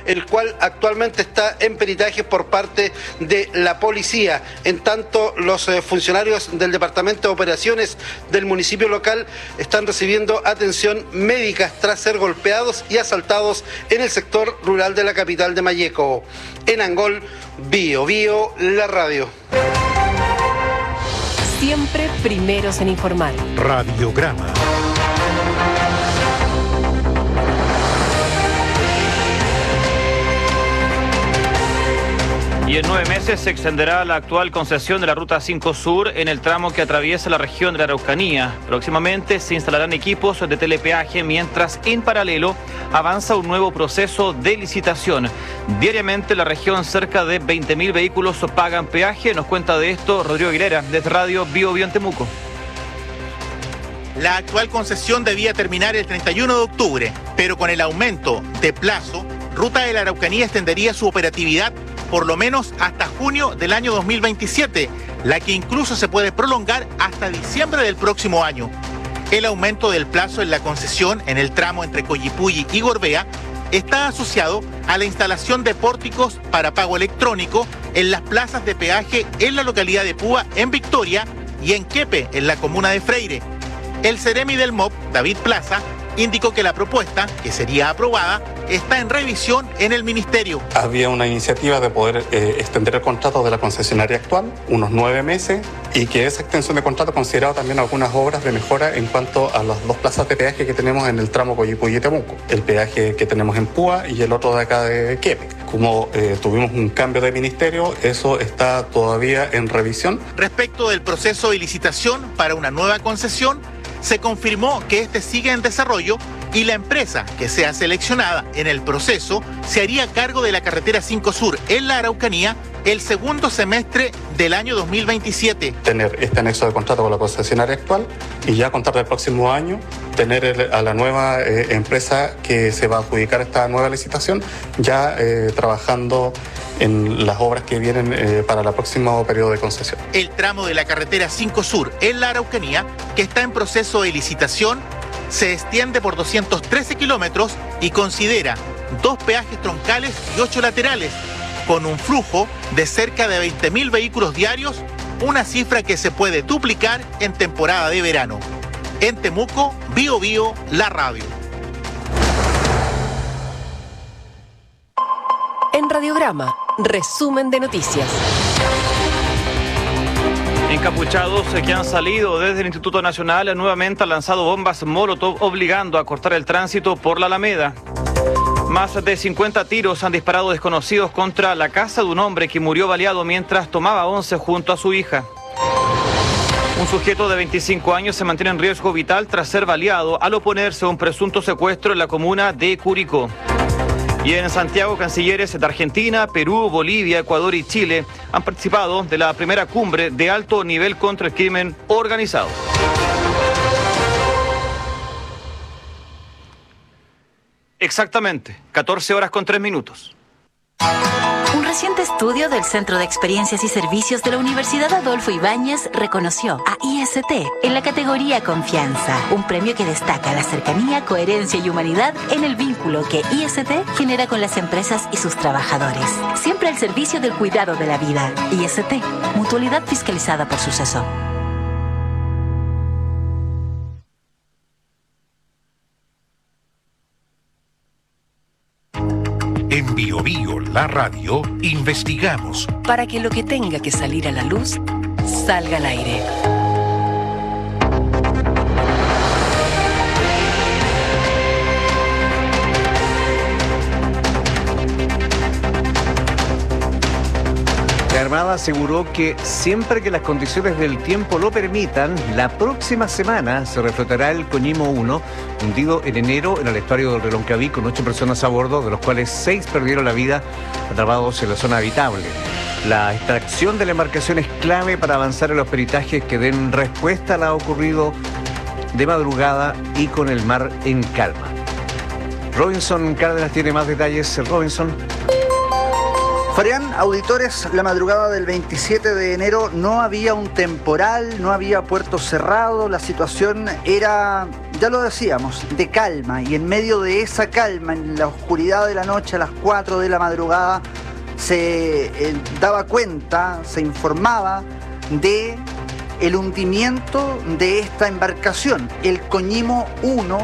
el cual actualmente está en peritaje por parte de la policía. En tanto, los funcionarios del Departamento de Operaciones del municipio local están recibiendo atención médica tras ser golpeados y asaltados en el sector rural de la capital de Malleco. En Angol, Bio Bio, la radio. Siempre primeros en informar. Radiograma. Y en 9 meses se extenderá la actual concesión de la Ruta 5 Sur en el tramo que atraviesa la región de la Araucanía. Próximamente se instalarán equipos de telepeaje mientras en paralelo avanza un nuevo proceso de licitación. Diariamente en la región cerca de 20.000 vehículos pagan peaje. Nos cuenta de esto Rodrigo Aguilera desde Radio Bio Bio en Temuco. La actual concesión debía terminar el 31 de octubre, pero con el aumento de plazo, Ruta de la Araucanía extendería su operatividad por lo menos hasta junio del año 2027, la que incluso se puede prolongar hasta diciembre del próximo año. El aumento del plazo en la concesión en el tramo entre Collipulli y Gorbea está asociado a la instalación de pórticos para pago electrónico en las plazas de peaje en la localidad de Púa, en Victoria, y en Quepe, en la comuna de Freire. El seremi del MOP, David Plaza, indicó que la propuesta, que sería aprobada, está en revisión en el ministerio. Había una iniciativa de poder extender el contrato de la concesionaria actual, unos 9 meses, y que esa extensión de contrato consideraba también algunas obras de mejora en cuanto a las 2 plazas de peaje que tenemos en el tramo Collipulli-Temuco, el peaje que tenemos en Púa y el otro de acá de Quepe. Como tuvimos un cambio de ministerio, eso está todavía en revisión. Respecto del proceso de licitación para una nueva concesión, se confirmó que este sigue en desarrollo y la empresa que sea seleccionada en el proceso se haría cargo de la carretera 5 Sur en la Araucanía el segundo semestre del año 2027. Tener este anexo de contrato con la concesionaria actual y ya a contar del próximo año tener a la nueva empresa que se va a adjudicar esta nueva licitación ya trabajando en las obras que vienen para el próximo periodo de concesión. El tramo de la carretera 5 Sur en la Araucanía, que está en proceso de licitación, se extiende por 213 kilómetros y considera 2 peajes troncales y 8 laterales, con un flujo de cerca de 20.000 vehículos diarios, una cifra que se puede duplicar en temporada de verano. En Temuco, Bio Bio, la radio. En Radiograma, resumen de noticias. Encapuchados que han salido desde el Instituto Nacional nuevamente han lanzado bombas Molotov obligando a cortar el tránsito por la Alameda. Más de 50 tiros han disparado desconocidos contra la casa de un hombre que murió baleado mientras tomaba once junto a su hija. Un sujeto de 25 años se mantiene en riesgo vital tras ser baleado al oponerse a un presunto secuestro en la comuna de Curicó. Y en Santiago, cancilleres de Argentina, Perú, Bolivia, Ecuador y Chile han participado de la primera cumbre de alto nivel contra el crimen organizado. Exactamente, 14 horas con 3 minutos. Un reciente estudio del Centro de Experiencias y Servicios de la Universidad Adolfo Ibáñez reconoció a IST en la categoría Confianza, un premio que destaca la cercanía, coherencia y humanidad en el vínculo que IST genera con las empresas y sus trabajadores. Siempre al servicio del cuidado de la vida. IST, mutualidad fiscalizada por Suceso. En Bio Bio, la radio, investigamos Para que lo que tenga que salir a la luz, salga al aire. La Armada aseguró que siempre que las condiciones del tiempo lo permitan, la próxima semana se reflotará el Coñimo 1, hundido en enero en el estuario del Reloncaví con 8 personas a bordo, de los cuales 6 perdieron la vida atrapados en la zona habitable. La extracción de la embarcación es clave para avanzar en los peritajes que den respuesta a lo ocurrido de madrugada y con el mar en calma. Robinson Cárdenas tiene más detalles. Robinson. Farían, auditores, la madrugada del 27 de enero no había un temporal, no había puerto cerrado, la situación era ya lo decíamos, de calma, y en medio de esa calma, en la oscuridad de la noche, a las 4 de la madrugada, se daba cuenta, se informaba de el hundimiento de esta embarcación, el Coñimo 1,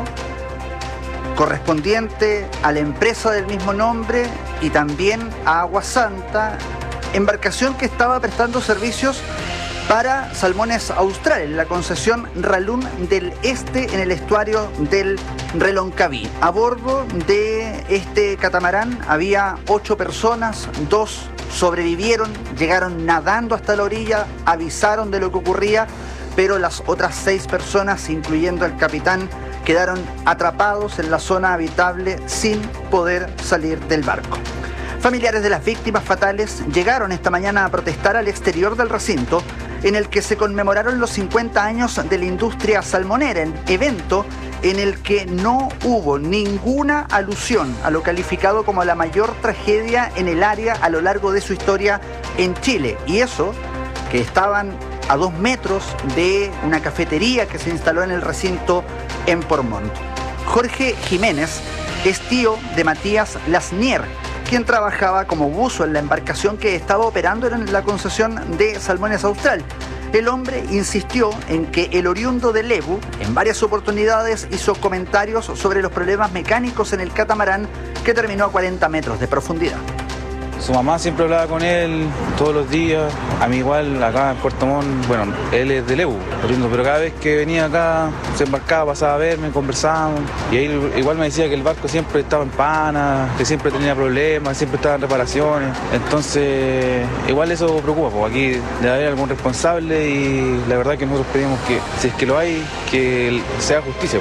correspondiente a la empresa del mismo nombre y también a Agua Santa, embarcación que estaba prestando servicios para Salmones Austral, en la concesión Ralún del Este, en el estuario del Reloncaví. A bordo de este catamarán había 8 personas, 2 sobrevivieron, llegaron nadando hasta la orilla, avisaron de lo que ocurría, pero las otras 6 personas, incluyendo el capitán, quedaron atrapados en la zona habitable sin poder salir del barco. Familiares de las víctimas fatales llegaron esta mañana a protestar al exterior del recinto, en el que se conmemoraron los 50 años de la industria salmonera, evento en el que no hubo ninguna alusión a lo calificado como la mayor tragedia en el área a lo largo de su historia en Chile. Y eso, que estaban a 2 metros de una cafetería que se instaló en el recinto en Portmont. Jorge Jiménez es tío de Matías Lasnier, quien trabajaba como buzo en la embarcación que estaba operando en la concesión de Salmones Austral. El hombre insistió en que el oriundo de Lebu en varias oportunidades hizo comentarios sobre los problemas mecánicos en el catamarán, que terminó a 40 metros de profundidad. Su mamá siempre hablaba con él todos los días. A mí igual, acá en Puerto Montt, bueno, él es de Lebu, pero cada vez que venía acá, se embarcaba, pasaba a verme, conversábamos. Y él igual me decía que el barco siempre estaba en pana, que siempre tenía problemas, siempre estaba en reparaciones. Entonces, igual eso preocupa, porque aquí debe haber algún responsable, y la verdad que nosotros pedimos que, si es que lo hay, que sea justicia.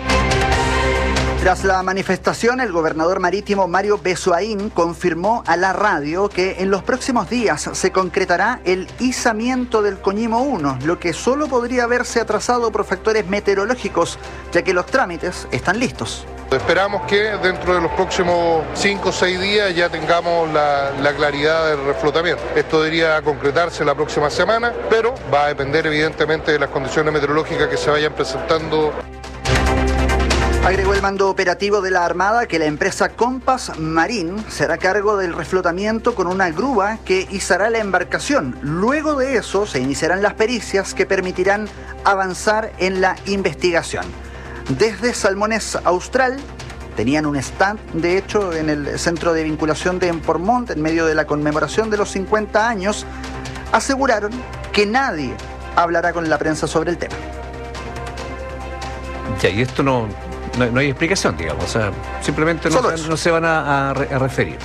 Tras la manifestación, el gobernador marítimo Mario Besoaín confirmó a la radio que en los próximos días se concretará el izamiento del Coñimo 1, lo que solo podría haberse atrasado por factores meteorológicos, ya que los trámites están listos. Esperamos que dentro de los próximos 5 o 6 días ya tengamos la claridad del reflotamiento. Esto debería concretarse la próxima semana, pero va a depender evidentemente de las condiciones meteorológicas que se vayan presentando. Agregó el mando operativo de la Armada que la empresa Compass Marine será a cargo del reflotamiento con una grúa que izará la embarcación. Luego de eso se iniciarán las pericias que permitirán avanzar en la investigación. Desde Salmones Austral tenían un stand, de hecho, en el centro de vinculación de Portmont, en medio de la conmemoración de los 50 años, aseguraron que nadie hablará con la prensa sobre el tema. Ya, y esto no hay explicación, digamos, o sea, simplemente no se van a referir.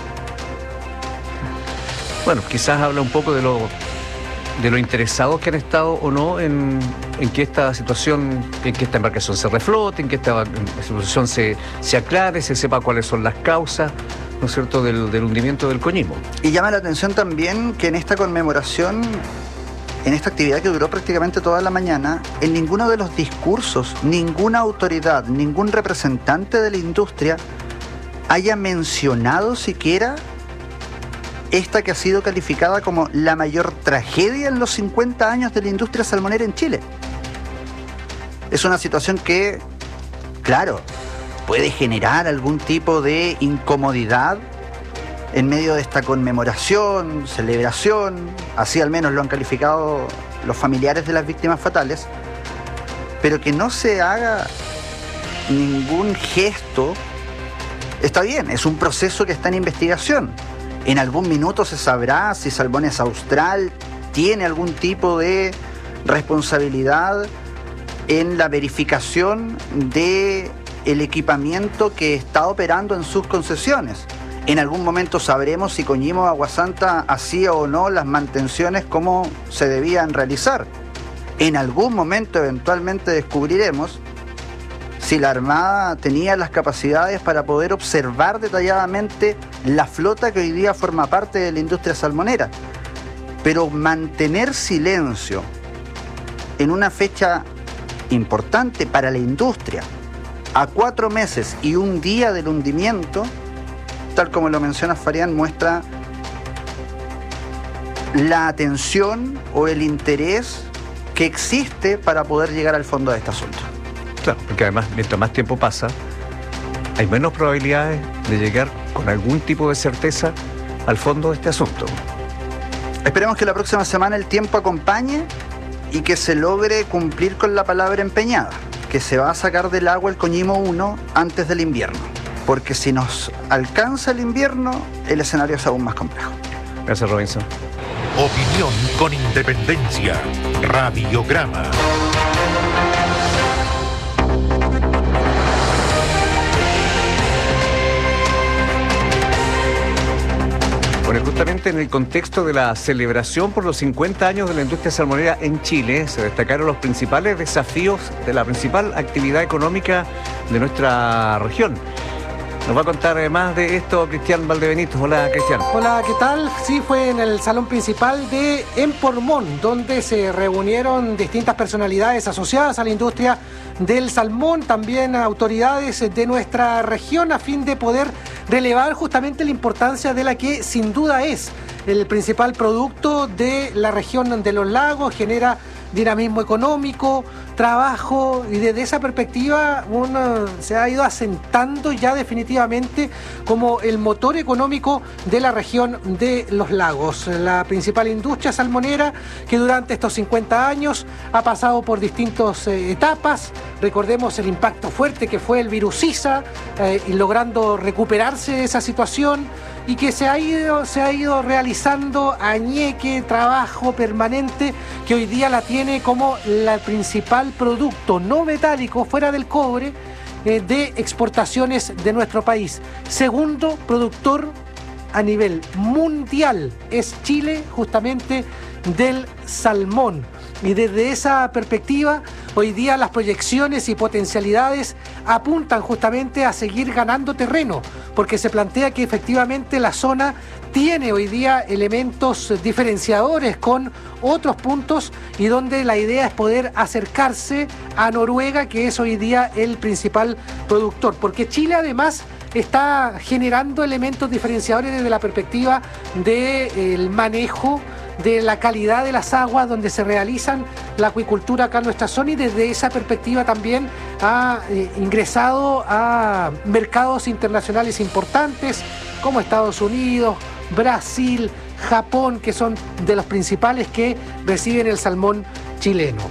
Bueno, quizás habla un poco de lo interesados que han estado o no en que esta situación, en que esta embarcación se reflote, en que esta situación se aclare, se sepa cuáles son las causas, ¿no es cierto?, del hundimiento del Coñimo. Y llama la atención también que en esta conmemoración, en esta actividad que duró prácticamente toda la mañana, en ninguno de los discursos, ninguna autoridad, ningún representante de la industria haya mencionado siquiera esta que ha sido calificada como la mayor tragedia en los 50 años de la industria salmonera en Chile. Es una situación que, claro, puede generar algún tipo de incomodidad en medio de esta conmemoración, celebración, así al menos lo han calificado los familiares de las víctimas fatales, pero que no se haga ningún gesto. Está bien, es un proceso que está en investigación. En algún minuto se sabrá si Salmones Austral tiene algún tipo de responsabilidad en la verificación del equipamiento que está operando en sus concesiones. En algún momento sabremos si Coñimo Agua Santa hacía o no las mantenciones como se debían realizar. En algún momento eventualmente descubriremos si la Armada tenía las capacidades para poder observar detalladamente la flota que hoy día forma parte de la industria salmonera. Pero mantener silencio en una fecha importante para la industria, a 4 meses y un día del hundimiento, tal como lo menciona Farián, muestra la atención o el interés que existe para poder llegar al fondo de este asunto. Claro, porque además, mientras más tiempo pasa, hay menos probabilidades de llegar con algún tipo de certeza al fondo de este asunto. Esperemos que la próxima semana el tiempo acompañe y que se logre cumplir con la palabra empeñada, que se va a sacar del agua el Coñimo 1 antes del invierno, porque si nos alcanza el invierno, el escenario es aún más complejo. Gracias, Robinson. Opinión con independencia. Radiograma. Bueno, justamente en el contexto de la celebración por los 50 años de la industria salmonera en Chile, se destacaron los principales desafíos de la principal actividad económica de nuestra región. Nos va a contar más de esto Cristian Valdebenito. Hola, Cristian. Hola, ¿qué tal? Sí, fue en el salón principal de Empormón, donde se reunieron distintas personalidades asociadas a la industria del salmón, también autoridades de nuestra región, a fin de poder relevar justamente la importancia de la que sin duda es el principal producto de la región de los lagos, genera dinamismo económico, trabajo, y desde esa perspectiva uno se ha ido asentando ya definitivamente como el motor económico de la región de los lagos. La principal industria salmonera que durante estos 50 años ha pasado por distintas etapas. Recordemos el impacto fuerte que fue el virus Sisa, y logrando recuperarse de esa situación, y que se ha ido realizando añeque, trabajo permanente, que hoy día la tiene como la principal producto no metálico fuera del cobre de exportaciones de nuestro país. Segundo productor a nivel mundial es Chile, justamente del salmón. Y desde esa perspectiva, hoy día las proyecciones y potencialidades apuntan justamente a seguir ganando terreno, porque se plantea que efectivamente la zona tiene hoy día elementos diferenciadores con otros puntos, y donde la idea es poder acercarse a Noruega, que es hoy día el principal productor, porque Chile además está generando elementos diferenciadores desde la perspectiva del manejo de la calidad de las aguas donde se realizan la acuicultura acá en nuestra zona, y desde esa perspectiva también ha ingresado a mercados internacionales importantes como Estados Unidos, Brasil, Japón, que son de los principales que reciben el salmón chileno.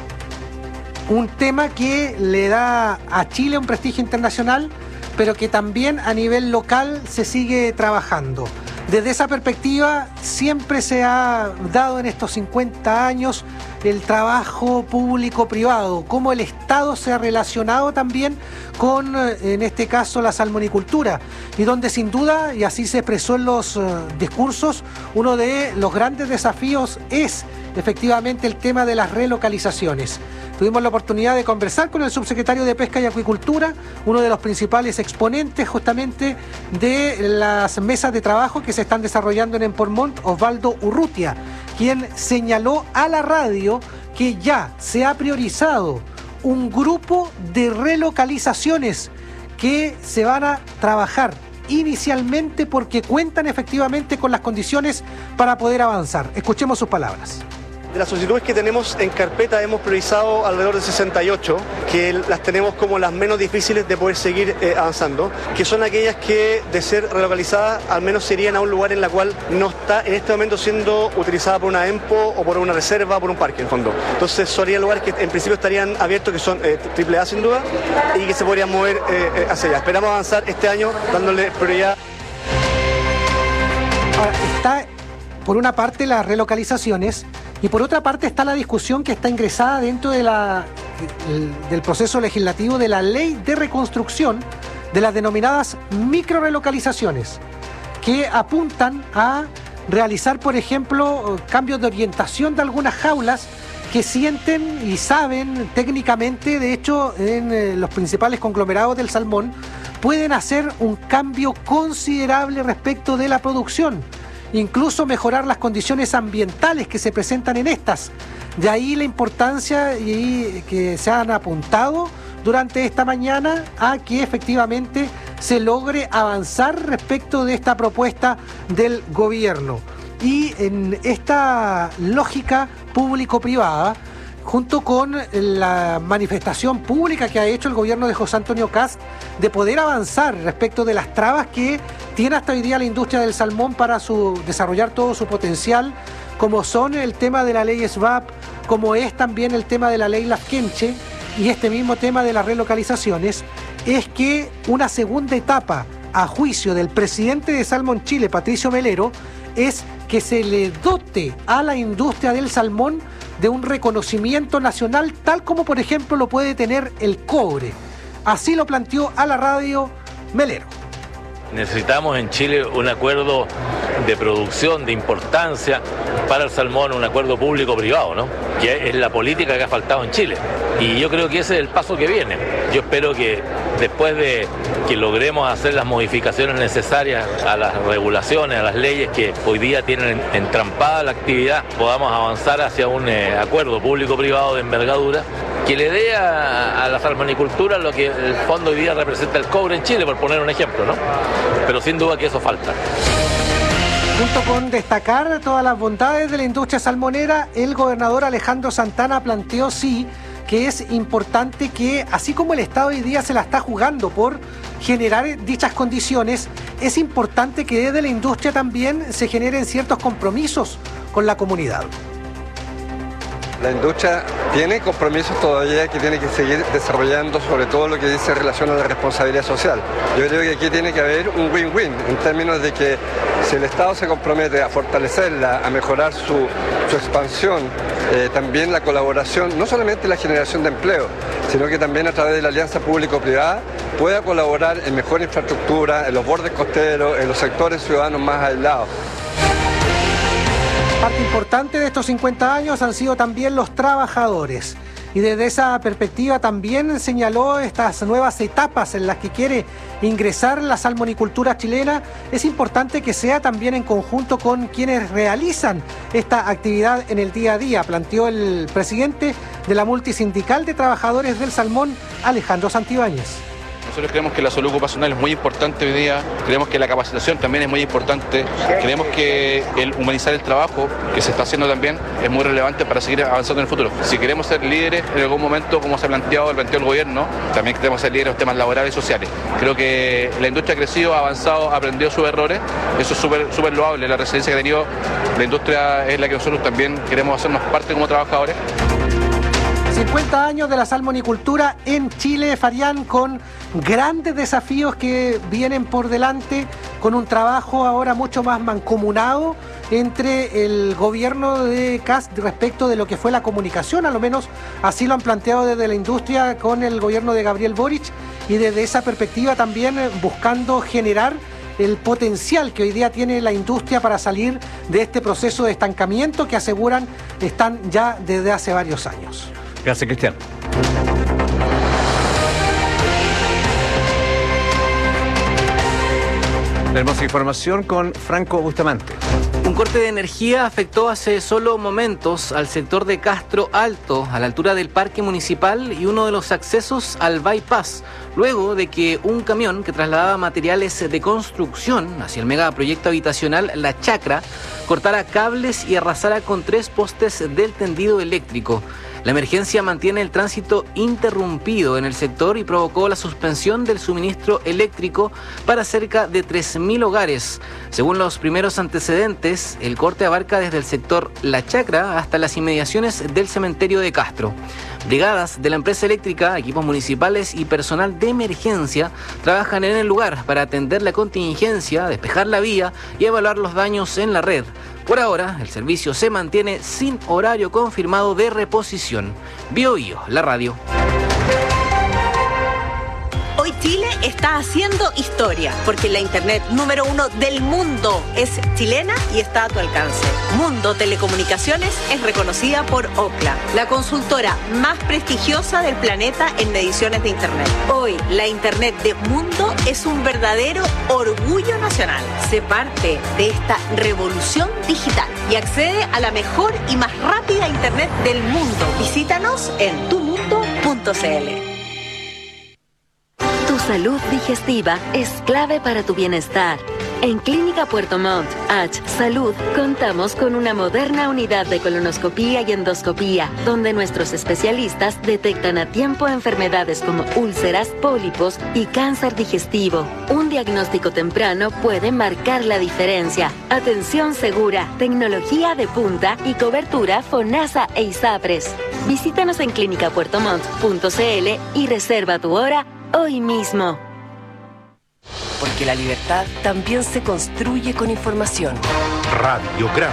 Un tema que le da a Chile un prestigio internacional, pero que también a nivel local se sigue trabajando. Desde esa perspectiva siempre se ha dado en estos 50 años el trabajo público-privado, cómo el Estado se ha relacionado también con, en este caso, la salmonicultura, y donde sin duda, y así se expresó en los discursos, uno de los grandes desafíos es efectivamente el tema de las relocalizaciones. Tuvimos la oportunidad de conversar con el subsecretario de Pesca y Acuicultura, uno de los principales exponentes justamente de las mesas de trabajo que se están desarrollando en Empormón, Osvaldo Urrutia, quien señaló a la radio que ya se ha priorizado un grupo de relocalizaciones que se van a trabajar inicialmente porque cuentan efectivamente con las condiciones para poder avanzar. Escuchemos sus palabras. De las solicitudes que tenemos en carpeta hemos priorizado alrededor de 68, que las tenemos como las menos difíciles de poder seguir avanzando, que son aquellas que, de ser relocalizadas, al menos serían a un lugar en la cual no está en este momento siendo utilizada por una EMPO o por una reserva o por un parque, en fondo. Entonces serían lugares que en principio estarían abiertos, que son AAA sin duda, y que se podrían mover hacia allá. Esperamos avanzar este año dándole prioridad. Ahora, está por una parte las relocalizaciones, y por otra parte está la discusión que está ingresada dentro de del proceso legislativo de la ley de reconstrucción de las denominadas microrelocalizaciones, que apuntan a realizar, por ejemplo, cambios de orientación de algunas jaulas que sienten y saben técnicamente, de hecho, en los principales conglomerados del salmón, pueden hacer un cambio considerable respecto de la producción. Incluso mejorar las condiciones ambientales que se presentan en estas. De ahí la importancia y que se han apuntado durante esta mañana a que efectivamente se logre avanzar respecto de esta propuesta del gobierno. Y en esta lógica público-privada, junto con la manifestación pública que ha hecho el gobierno de José Antonio Kast de poder avanzar respecto de las trabas que tiene hasta hoy día la industria del salmón para desarrollar todo su potencial, como son el tema de la ley SVAP, como es también el tema de la ley Lafkenche y este mismo tema de las relocalizaciones, es que una segunda etapa a juicio del presidente de Salmón Chile, Patricio Melero, es que se le dote a la industria del salmón de un reconocimiento nacional, tal como por ejemplo lo puede tener el cobre. Así lo planteó a la radio Melero. Necesitamos en Chile un acuerdo de producción, de importancia para el salmón, un acuerdo público-privado, ¿no? Que es la política que ha faltado en Chile. Y yo creo que ese es el paso que viene. Yo espero que después de que logremos hacer las modificaciones necesarias a las regulaciones, a las leyes que hoy día tienen entrampada la actividad, podamos avanzar hacia un acuerdo público-privado de envergadura que le dé a la salmonicultura lo que el fondo hoy día representa el cobre en Chile, por poner un ejemplo, ¿no? Pero sin duda que eso falta. Junto con destacar todas las bondades de la industria salmonera, el gobernador Alejandro Santana planteó que es importante que, así como el Estado hoy día se la está jugando por generar dichas condiciones, es importante que desde la industria también se generen ciertos compromisos con la comunidad. La industria tiene compromisos todavía que tiene que seguir desarrollando, sobre todo lo que dice en relación a la responsabilidad social. Yo creo que aquí tiene que haber un win-win, en términos de que si el Estado se compromete a fortalecerla, a mejorar su expansión, también la colaboración, no solamente la generación de empleo, sino que también a través de la alianza público-privada pueda colaborar en mejor infraestructura, en los bordes costeros, en los sectores ciudadanos más aislados. Parte importante de estos 50 años han sido también los trabajadores. Y desde esa perspectiva también señaló estas nuevas etapas en las que quiere ingresar la salmonicultura chilena. Es importante que sea también en conjunto con quienes realizan esta actividad en el día a día, planteó el presidente de la Multisindical de Trabajadores del Salmón, Alejandro Santibáñez. Nosotros creemos que la salud ocupacional es muy importante hoy día, creemos que la capacitación también es muy importante, creemos que el humanizar el trabajo, que se está haciendo también, es muy relevante para seguir avanzando en el futuro. Si queremos ser líderes en algún momento, como se ha planteado el gobierno, también queremos ser líderes en los temas laborales y sociales. Creo que la industria ha crecido, ha avanzado, ha aprendido sus errores, eso es súper loable. La resiliencia que ha tenido la industria es la que nosotros también queremos hacernos parte como trabajadores. 50 años de la salmonicultura en Chile, Farián, con grandes desafíos que vienen por delante, con un trabajo ahora mucho más mancomunado entre el gobierno de Kast respecto de lo que fue la comunicación, a lo menos así lo han planteado desde la industria con el gobierno de Gabriel Boric, y desde esa perspectiva también buscando generar el potencial que hoy día tiene la industria para salir de este proceso de estancamiento que aseguran están ya desde hace varios años. Gracias, Cristian. Tenemos información con Franco Bustamante. Un corte de energía afectó hace solo momentos al sector de Castro Alto, a la altura del Parque Municipal y uno de los accesos al bypass, luego de que un camión que trasladaba materiales de construcción hacia el megaproyecto habitacional La Chacra cortara cables y arrasara con 3 postes del tendido eléctrico. La emergencia mantiene el tránsito interrumpido en el sector y provocó la suspensión del suministro eléctrico para cerca de 3.000 hogares. Según los primeros antecedentes, el corte abarca desde el sector La Chacra hasta las inmediaciones del cementerio de Castro. Brigadas de la empresa eléctrica, equipos municipales y personal de emergencia trabajan en el lugar para atender la contingencia, despejar la vía y evaluar los daños en la red. Por ahora, el servicio se mantiene sin horario confirmado de reposición. BioBio, la radio. Hoy Chile está haciendo historia, porque la internet número 1 del mundo es chilena y está a tu alcance. Mundo Telecomunicaciones es reconocida por Ookla, la consultora más prestigiosa del planeta en mediciones de internet. Hoy, la internet de Mundo es un verdadero orgullo nacional. Sé parte de esta revolución digital y accede a la mejor y más rápida internet del mundo. Visítanos en tumundo.cl. Tu salud digestiva es clave para tu bienestar. En Clínica Puerto Montt, H Salud, contamos con una moderna unidad de colonoscopía y endoscopía, donde nuestros especialistas detectan a tiempo enfermedades como úlceras, pólipos y cáncer digestivo. Un diagnóstico temprano puede marcar la diferencia. Atención segura, tecnología de punta y cobertura FONASA e ISAPRES. Visítanos en clinicapuertomont.cl y reserva tu hora hoy mismo. Porque la libertad también se construye con información. Radiograma.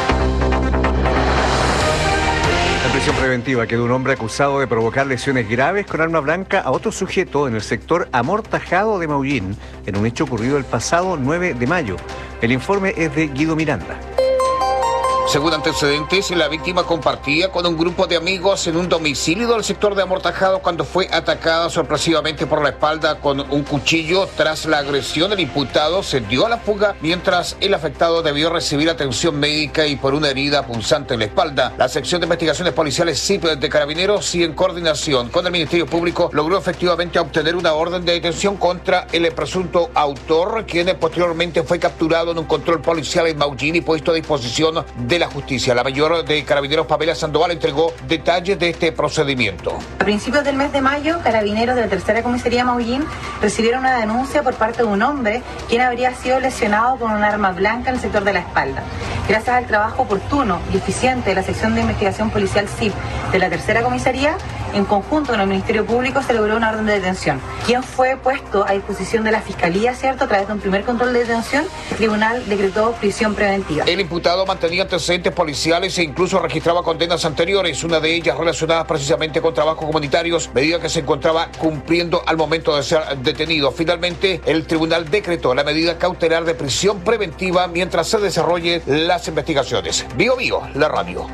En prisión preventiva quedó un hombre acusado de provocar lesiones graves con arma blanca a otro sujeto en el sector Amortajado de Maullín, en un hecho ocurrido el pasado 9 de mayo. El informe es de Guido Miranda. Según antecedentes, la víctima compartía con un grupo de amigos en un domicilio del sector de Amortajado cuando fue atacada sorpresivamente por la espalda con un cuchillo. Tras la agresión, el imputado se dio a la fuga, mientras el afectado debió recibir atención médica y por una herida punzante en la espalda. La sección de investigaciones policiales CIP de Carabineros y en coordinación con el Ministerio Público logró efectivamente obtener una orden de detención contra el presunto autor, quien posteriormente fue capturado en un control policial en Maullín y puesto a disposición de la justicia. La mayor de Carabineros, Pamela Sandoval, entregó detalles de este procedimiento. A principios del mes de mayo, Carabineros de la Tercera Comisaría Maullín recibieron una denuncia por parte de un hombre quien habría sido lesionado con un arma blanca en el sector de la espalda. Gracias al trabajo oportuno y eficiente de la sección de investigación policial CIP de la Tercera Comisaría, en conjunto con el Ministerio Público se logró una orden de detención, quien fue puesto a disposición de la Fiscalía, ¿cierto? A través de un primer control de detención, el tribunal decretó prisión preventiva. El imputado mantenía antecedentes policiales e incluso registraba condenas anteriores, una de ellas relacionada precisamente con trabajos comunitarios, medida que se encontraba cumpliendo al momento de ser detenido. Finalmente, el tribunal decretó la medida cautelar de prisión preventiva mientras se desarrollen las investigaciones. Bio, la radio.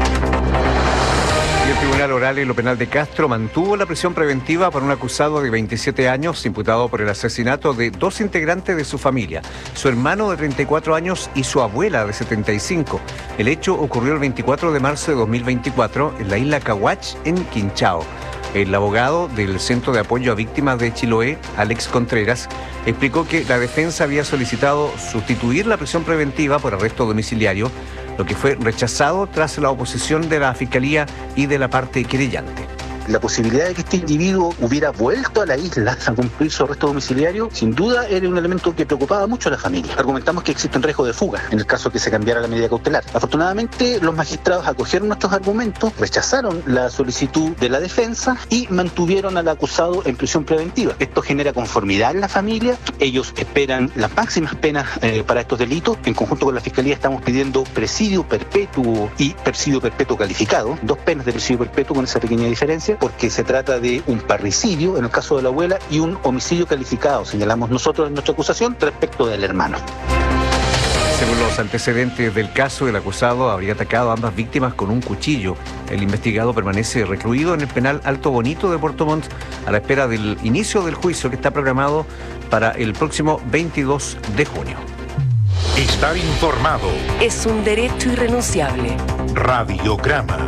El Tribunal Oral en lo Penal de Castro mantuvo la prisión preventiva para un acusado de 27 años imputado por el asesinato de dos integrantes de su familia, su hermano de 34 años y su abuela de 75. El hecho ocurrió el 24 de marzo de 2024 en la isla Cahuach, en Quinchao. El abogado del Centro de Apoyo a Víctimas de Chiloé, Alex Contreras, explicó que la defensa había solicitado sustituir la prisión preventiva por arresto domiciliario, lo que fue rechazado tras la oposición de la Fiscalía y de la parte querellante. La posibilidad de que este individuo hubiera vuelto a la isla a cumplir su arresto domiciliario, sin duda era un elemento que preocupaba mucho a la familia. Argumentamos que existe un riesgo de fuga en el caso que se cambiara la medida cautelar. Afortunadamente, los magistrados acogieron nuestros argumentos, rechazaron la solicitud de la defensa y mantuvieron al acusado en prisión preventiva. Esto genera conformidad en la familia. Ellos esperan las máximas penas para estos delitos. En conjunto con la Fiscalía estamos pidiendo presidio perpetuo y presidio perpetuo calificado. 2 penas de presidio perpetuo con esa pequeña diferencia, porque se trata de un parricidio en el caso de la abuela y un homicidio calificado, señalamos nosotros en nuestra acusación, respecto del hermano. Según los antecedentes del caso, el acusado habría atacado a ambas víctimas con un cuchillo. El investigado permanece recluido en el penal Alto Bonito de Puerto Montt a la espera del inicio del juicio que está programado para el próximo 22 de junio. Estar informado es un derecho irrenunciable. Radiograma.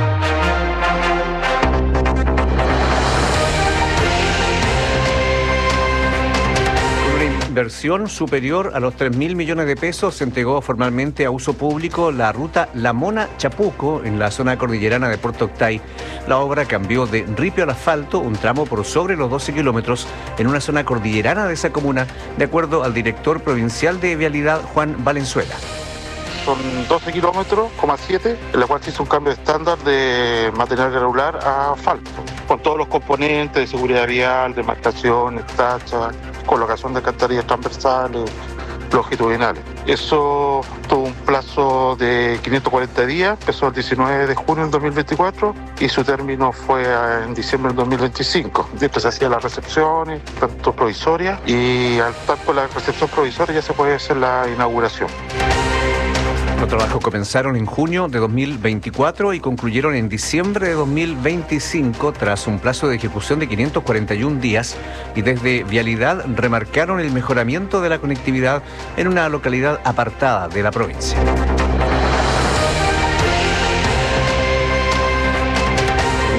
Inversión superior a los 3.000 millones de pesos se entregó formalmente a uso público la ruta La Mona-Chapuco en la zona cordillerana de Puerto Octay. La obra cambió de ripio al asfalto un tramo por sobre los 12 kilómetros en una zona cordillerana de esa comuna, de acuerdo al director provincial de Vialidad, Juan Valenzuela. Son 12 kilómetros, 7, en la cual se hizo un cambio estándar de material granular a asfalto, con todos los componentes de seguridad vial, de marcaciones, tachas, colocación de alcantarillas transversales, longitudinales. Eso tuvo un plazo de 540 días, empezó el 19 de junio del 2024 y su término fue en diciembre del 2025. Después se hacían las recepciones, tanto provisorias, y al estar con la recepción provisoria ya se puede hacer la inauguración. Los trabajos comenzaron en junio de 2024 y concluyeron en diciembre de 2025 tras un plazo de ejecución de 541 días, y desde Vialidad remarcaron el mejoramiento de la conectividad en una localidad apartada de la provincia.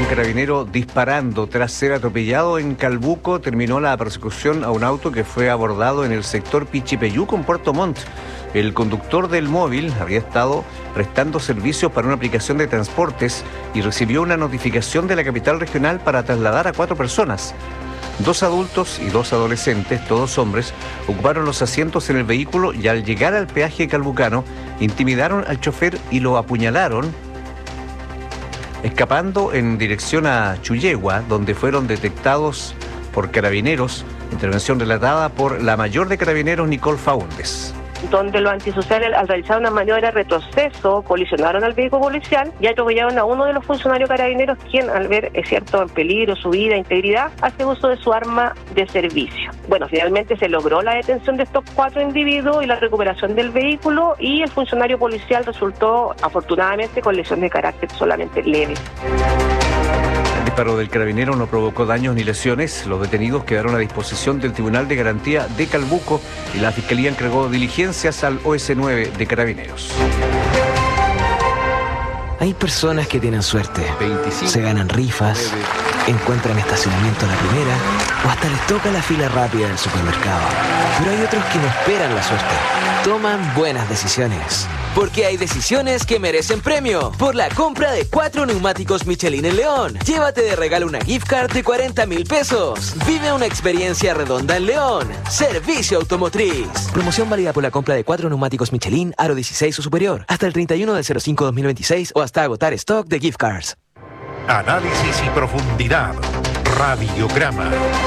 Un carabinero disparando tras ser atropellado en Calbuco terminó la persecución a un auto que fue abordado en el sector Pichipeyuco en Puerto Montt. El conductor del móvil había estado prestando servicios para una aplicación de transportes y recibió una notificación de la capital regional para trasladar a 4 personas. 2 adultos y 2 adolescentes, todos hombres, ocuparon los asientos en el vehículo y al llegar al peaje calbucano intimidaron al chofer y lo apuñalaron, escapando en dirección a Chullegua, donde fueron detectados por carabineros, intervención relatada por la mayor de carabineros, Nicole Faúndes. Donde los antisociales, al realizar una maniobra de retroceso, colisionaron al vehículo policial y atropellaron a uno de los funcionarios carabineros, quien, al ver, es cierto, en peligro su vida e integridad, hace uso de su arma de servicio. Bueno, finalmente se logró la detención de estos 4 individuos y la recuperación del vehículo, y el funcionario policial resultó, afortunadamente, con lesiones de carácter solamente leve. El disparo del carabinero no provocó daños ni lesiones. Los detenidos quedaron a disposición del Tribunal de Garantía de Calbuco y la Fiscalía entregó diligencias al OS9 de Carabineros. Hay personas que tienen suerte. Se ganan rifas, encuentran estacionamiento a la primera o hasta les toca la fila rápida del supermercado. Pero hay otros que no esperan la suerte. Toman buenas decisiones. Porque hay decisiones que merecen premio. Por la compra de 4 neumáticos Michelin en León. Llévate de regalo una gift card de 40,000 pesos. Vive una experiencia redonda en León. Servicio Automotriz. Promoción válida por la compra de 4 neumáticos Michelin aro 16 o superior. Hasta el 31/05/2026 o hasta agotar stock de gift cards. Análisis y profundidad. Radiograma.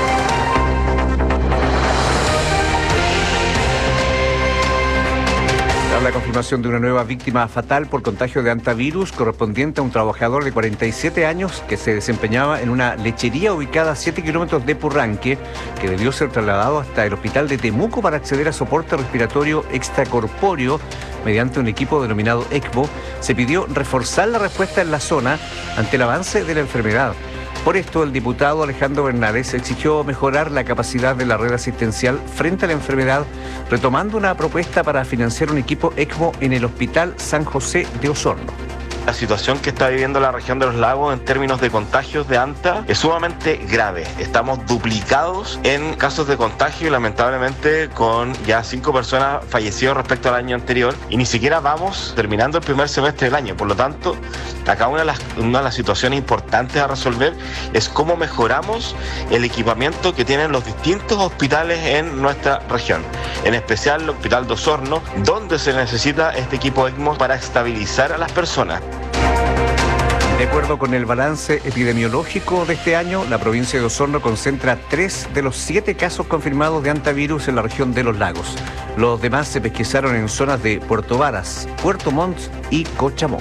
La confirmación de una nueva víctima fatal por contagio de hantavirus correspondiente a un trabajador de 47 años que se desempeñaba en una lechería ubicada a 7 kilómetros de Purranque, que debió ser trasladado hasta el hospital de Temuco para acceder a soporte respiratorio extracorpóreo mediante un equipo denominado ECMO. Se pidió reforzar la respuesta en la zona ante el avance de la enfermedad. Por esto, el diputado Alejandro Bernales exigió mejorar la capacidad de la red asistencial frente a la enfermedad, retomando una propuesta para financiar un equipo ECMO en el Hospital San José de Osorno. La situación que está viviendo la región de los lagos en términos de contagios de anta es sumamente grave. Estamos duplicados en casos de contagio y lamentablemente con ya 5 personas fallecidas respecto al año anterior y ni siquiera vamos terminando el primer semestre del año. Por lo tanto, acá una de las situaciones importantes a resolver es cómo mejoramos el equipamiento que tienen los distintos hospitales en nuestra región, en especial el Hospital de Osorno, donde se necesita este equipo ECMO para estabilizar a las personas. De acuerdo con el balance epidemiológico de este año, la provincia de Osorno concentra 3 de los 7 casos confirmados de hantavirus en la región de los lagos. Los demás se pesquisaron en zonas de Puerto Varas, Puerto Montt y Cochamó.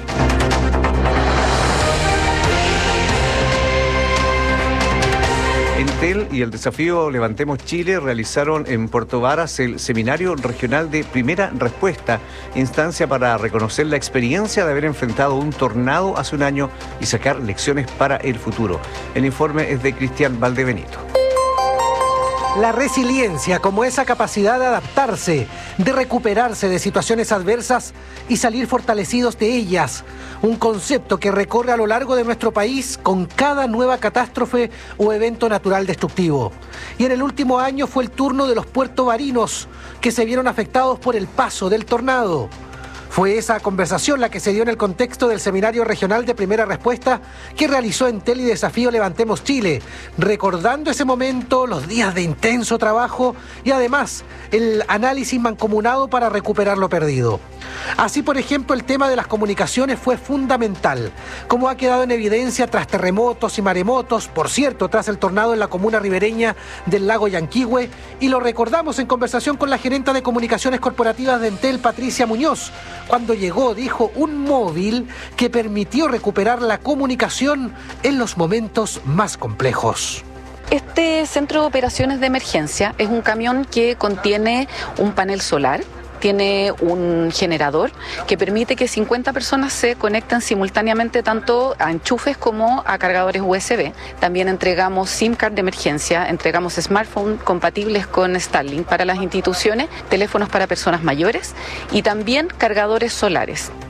Entel y el desafío Levantemos Chile realizaron en Puerto Varas el Seminario Regional de Primera Respuesta, instancia para reconocer la experiencia de haber enfrentado un tornado hace un año y sacar lecciones para el futuro. El informe es de Cristian Valdebenito. La resiliencia, como esa capacidad de adaptarse, de recuperarse de situaciones adversas y salir fortalecidos de ellas. Un concepto que recorre a lo largo de nuestro país con cada nueva catástrofe o evento natural destructivo. Y en el último año fue el turno de los puertovarinos, que se vieron afectados por el paso del tornado. Fue esa conversación la que se dio en el contexto del Seminario Regional de Primera Respuesta que realizó Entel y Desafío Levantemos Chile, recordando ese momento, los días de intenso trabajo y además el análisis mancomunado para recuperar lo perdido. Así, por ejemplo, el tema de las comunicaciones fue fundamental, como ha quedado en evidencia tras terremotos y maremotos, por cierto, tras el tornado en la comuna ribereña del lago Yanquihue, y lo recordamos en conversación con la gerenta de comunicaciones corporativas de Entel, Patricia Muñoz, cuando llegó, dijo, un móvil que permitió recuperar la comunicación en los momentos más complejos. Este centro de operaciones de emergencia es un camión que contiene un panel solar, tiene un generador que permite que 50 personas se conecten simultáneamente tanto a enchufes como a cargadores USB. También entregamos SIM card de emergencia, entregamos smartphones compatibles con Starlink para las instituciones, teléfonos para personas mayores y también cargadores solares.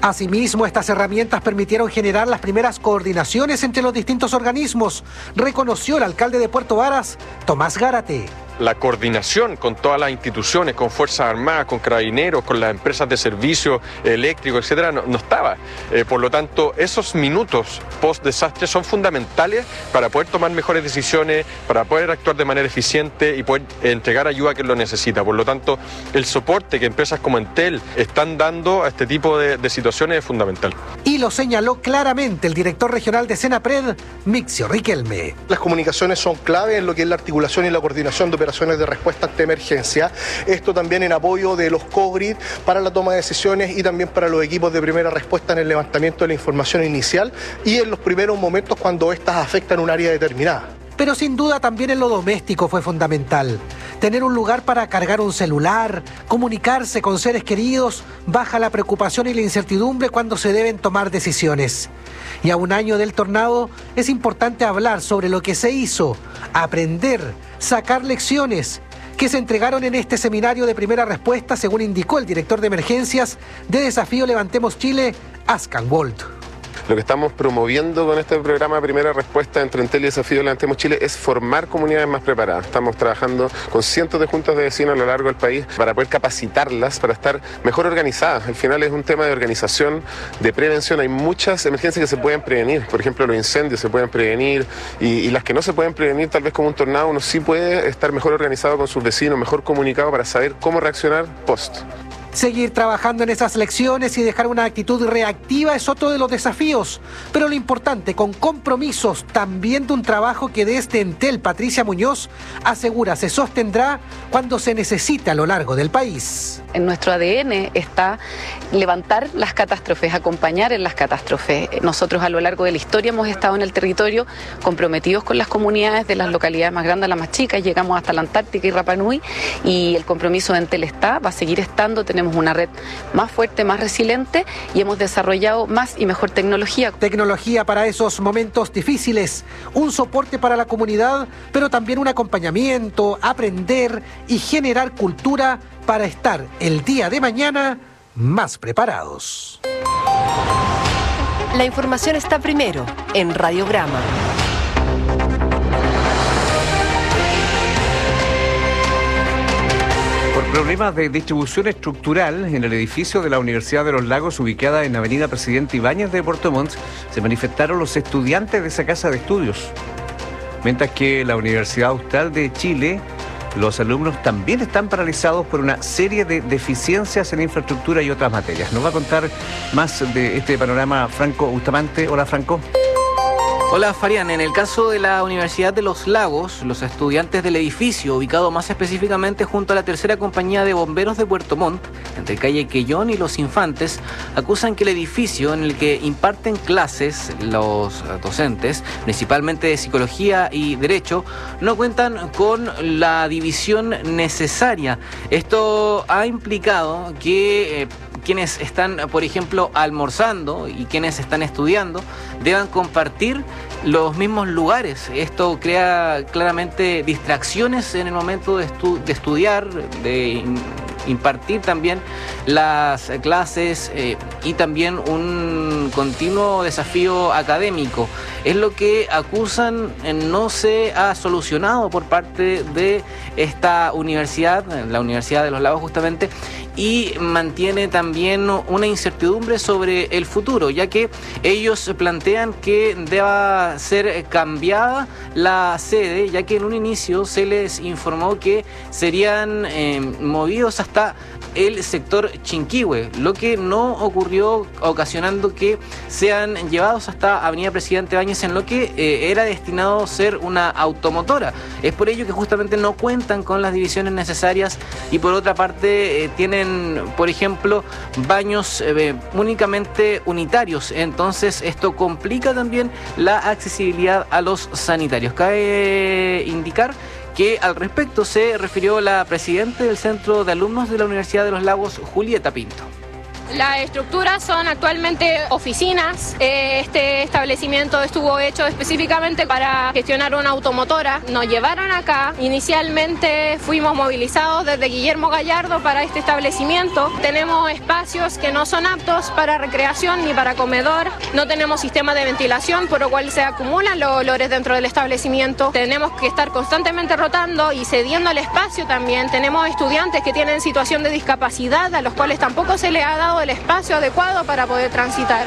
Asimismo, estas herramientas permitieron generar las primeras coordinaciones entre los distintos organismos, reconoció el alcalde de Puerto Varas, Tomás Gárate. La coordinación con todas las instituciones, con Fuerzas Armadas, con Carabineros, con las empresas de servicio eléctrico, etcétera, no estaba. Por lo tanto, esos minutos post-desastre son fundamentales para poder tomar mejores decisiones, para poder actuar de manera eficiente y poder entregar ayuda a quien lo necesita. Por lo tanto, el soporte que empresas como Entel están dando a este tipo de situaciones es fundamental. Y lo señaló claramente el director regional de Senapred, Mixio Riquelme. Las comunicaciones son clave en lo que es la articulación y la coordinación de operaciones de respuesta ante emergencia. Esto también en apoyo de los COBRID para la toma de decisiones y también para los equipos de primera respuesta en el levantamiento de la información inicial y en los primeros momentos cuando estas afectan un área determinada. Pero sin duda también en lo doméstico fue fundamental. Tener un lugar para cargar un celular, comunicarse con seres queridos, baja la preocupación y la incertidumbre cuando se deben tomar decisiones. Y a un año del tornado es importante hablar sobre lo que se hizo, aprender, sacar lecciones que se entregaron en este seminario de primera respuesta, según indicó el director de emergencias de Desafío Levantemos Chile, Ascan Wold. Lo que estamos promoviendo con este programa de primera respuesta entre Entel y Desafío Levantemos Chile es formar comunidades más preparadas. Estamos trabajando con cientos de juntas de vecinos a lo largo del país para poder capacitarlas, para estar mejor organizadas. Al final es un tema de organización, de prevención. Hay muchas emergencias que se pueden prevenir. Por ejemplo, los incendios se pueden prevenir y las que no se pueden prevenir, tal vez como un tornado, uno sí puede estar mejor organizado con sus vecinos, mejor comunicado para saber cómo reaccionar post. Seguir trabajando en esas lecciones y dejar una actitud reactiva es otro de los desafíos, pero lo importante, con compromisos también de un trabajo que desde Entel, Patricia Muñoz, asegura se sostendrá cuando se necesite a lo largo del país. En nuestro ADN está levantar las catástrofes, acompañar en las catástrofes. Nosotros a lo largo de la historia hemos estado en el territorio comprometidos con las comunidades de las localidades más grandes a las más chicas, llegamos hasta la Antártica y Rapa Nui y el compromiso de Entel está, va a seguir estando, tenemos una red más fuerte, más resiliente y hemos desarrollado más y mejor tecnología. Tecnología para esos momentos difíciles, un soporte para la comunidad, pero también un acompañamiento, aprender y generar cultura para estar el día de mañana más preparados. La información está primero en Radiograma. Por problemas de distribución estructural en el edificio de la Universidad de los Lagos, ubicada en Avenida Presidente Ibáñez de Puerto Montt, se manifestaron los estudiantes de esa casa de estudios. Mientras que la Universidad Austral de Chile, los alumnos también están paralizados por una serie de deficiencias en infraestructura y otras materias. Nos va a contar más de este panorama Franco Bustamante. Hola, Franco. Hola, Farian. En el caso de la Universidad de los Lagos, los estudiantes del edificio, ubicado más específicamente junto a la tercera compañía de bomberos de Puerto Montt, entre calle Quellón y Los Infantes, acusan que el edificio en el que imparten clases los docentes, principalmente de psicología y derecho, no cuentan con la división necesaria. Esto ha implicado que quienes están, por ejemplo, almorzando y quienes están estudiando deban compartir los mismos lugares. Esto crea claramente distracciones en el momento de estudiar, de impartir también las clases y también un continuo desafío académico. Es lo que acusan no se ha solucionado por parte de esta universidad, la Universidad de los Lagos justamente, y mantiene también una incertidumbre sobre el futuro, ya que ellos plantean que deba ser cambiada la sede, ya que en un inicio se les informó que serían movidos hasta el sector Chinquihue, lo que no ocurrió, ocasionando que sean llevados hasta Avenida Presidente Ibáñez, en lo que era destinado a ser una automotora. Es por ello que justamente no cuentan con las divisiones necesarias y por otra parte tienen, por ejemplo, baños únicamente unitarios. Entonces esto complica también la accesibilidad a los sanitarios. Cabe indicar que al respecto se refirió la presidenta del Centro de Alumnos de la Universidad de los Lagos, Julieta Pinto. Las estructuras son actualmente oficinas. Este establecimiento estuvo hecho específicamente para gestionar una automotora. Nos llevaron acá. Inicialmente fuimos movilizados desde Guillermo Gallardo para este establecimiento. Tenemos espacios que no son aptos para recreación ni para comedor. No tenemos sistema de ventilación, por lo cual se acumulan los olores dentro del establecimiento. Tenemos que estar constantemente rotando y cediendo el espacio también. Tenemos estudiantes que tienen situación de discapacidad, a los cuales tampoco se les ha dado el espacio adecuado para poder transitar.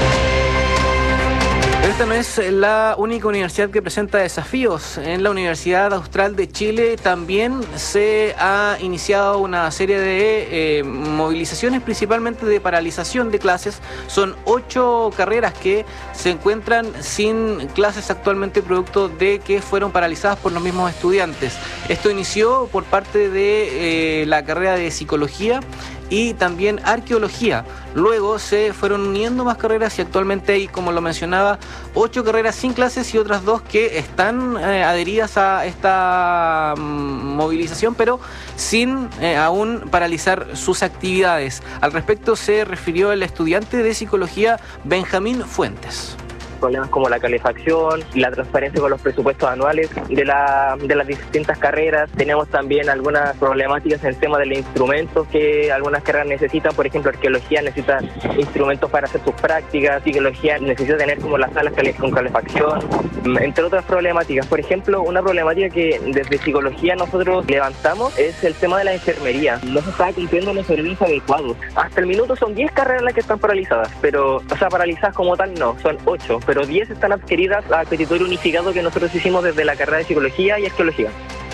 Pero esta no es la única universidad que presenta desafíos. En la Universidad Austral de Chile también se ha iniciado una serie de movilizaciones, principalmente de paralización de clases. Son 8 carreras que se encuentran sin clases actualmente, producto de que fueron paralizadas por los mismos estudiantes. Esto inició por parte de la carrera de psicología y también arqueología. Luego se fueron uniendo más carreras y actualmente hay, como lo mencionaba, 8 carreras sin clases y otras 2 que están adheridas a esta movilización, pero sin aún paralizar sus actividades. Al respecto se refirió el estudiante de psicología Benjamín Fuentes. Problemas como la calefacción, la transparencia con los presupuestos anuales de las distintas carreras. Tenemos también algunas problemáticas en el tema de los instrumentos que algunas carreras necesitan. Por ejemplo, arqueología necesita instrumentos para hacer sus prácticas, psicología necesita tener como las salas con calefacción, entre otras problemáticas. Por ejemplo, una problemática que desde psicología nosotros levantamos es el tema de la enfermería. No se está cumpliendo los servicios adecuados. Hasta el minuto son 10 carreras las que están paralizadas, pero, o sea, paralizadas como tal no, son 8. Pero 10 están adquiridas al petitorio unificado que nosotros hicimos desde la carrera de psicología y arqueología.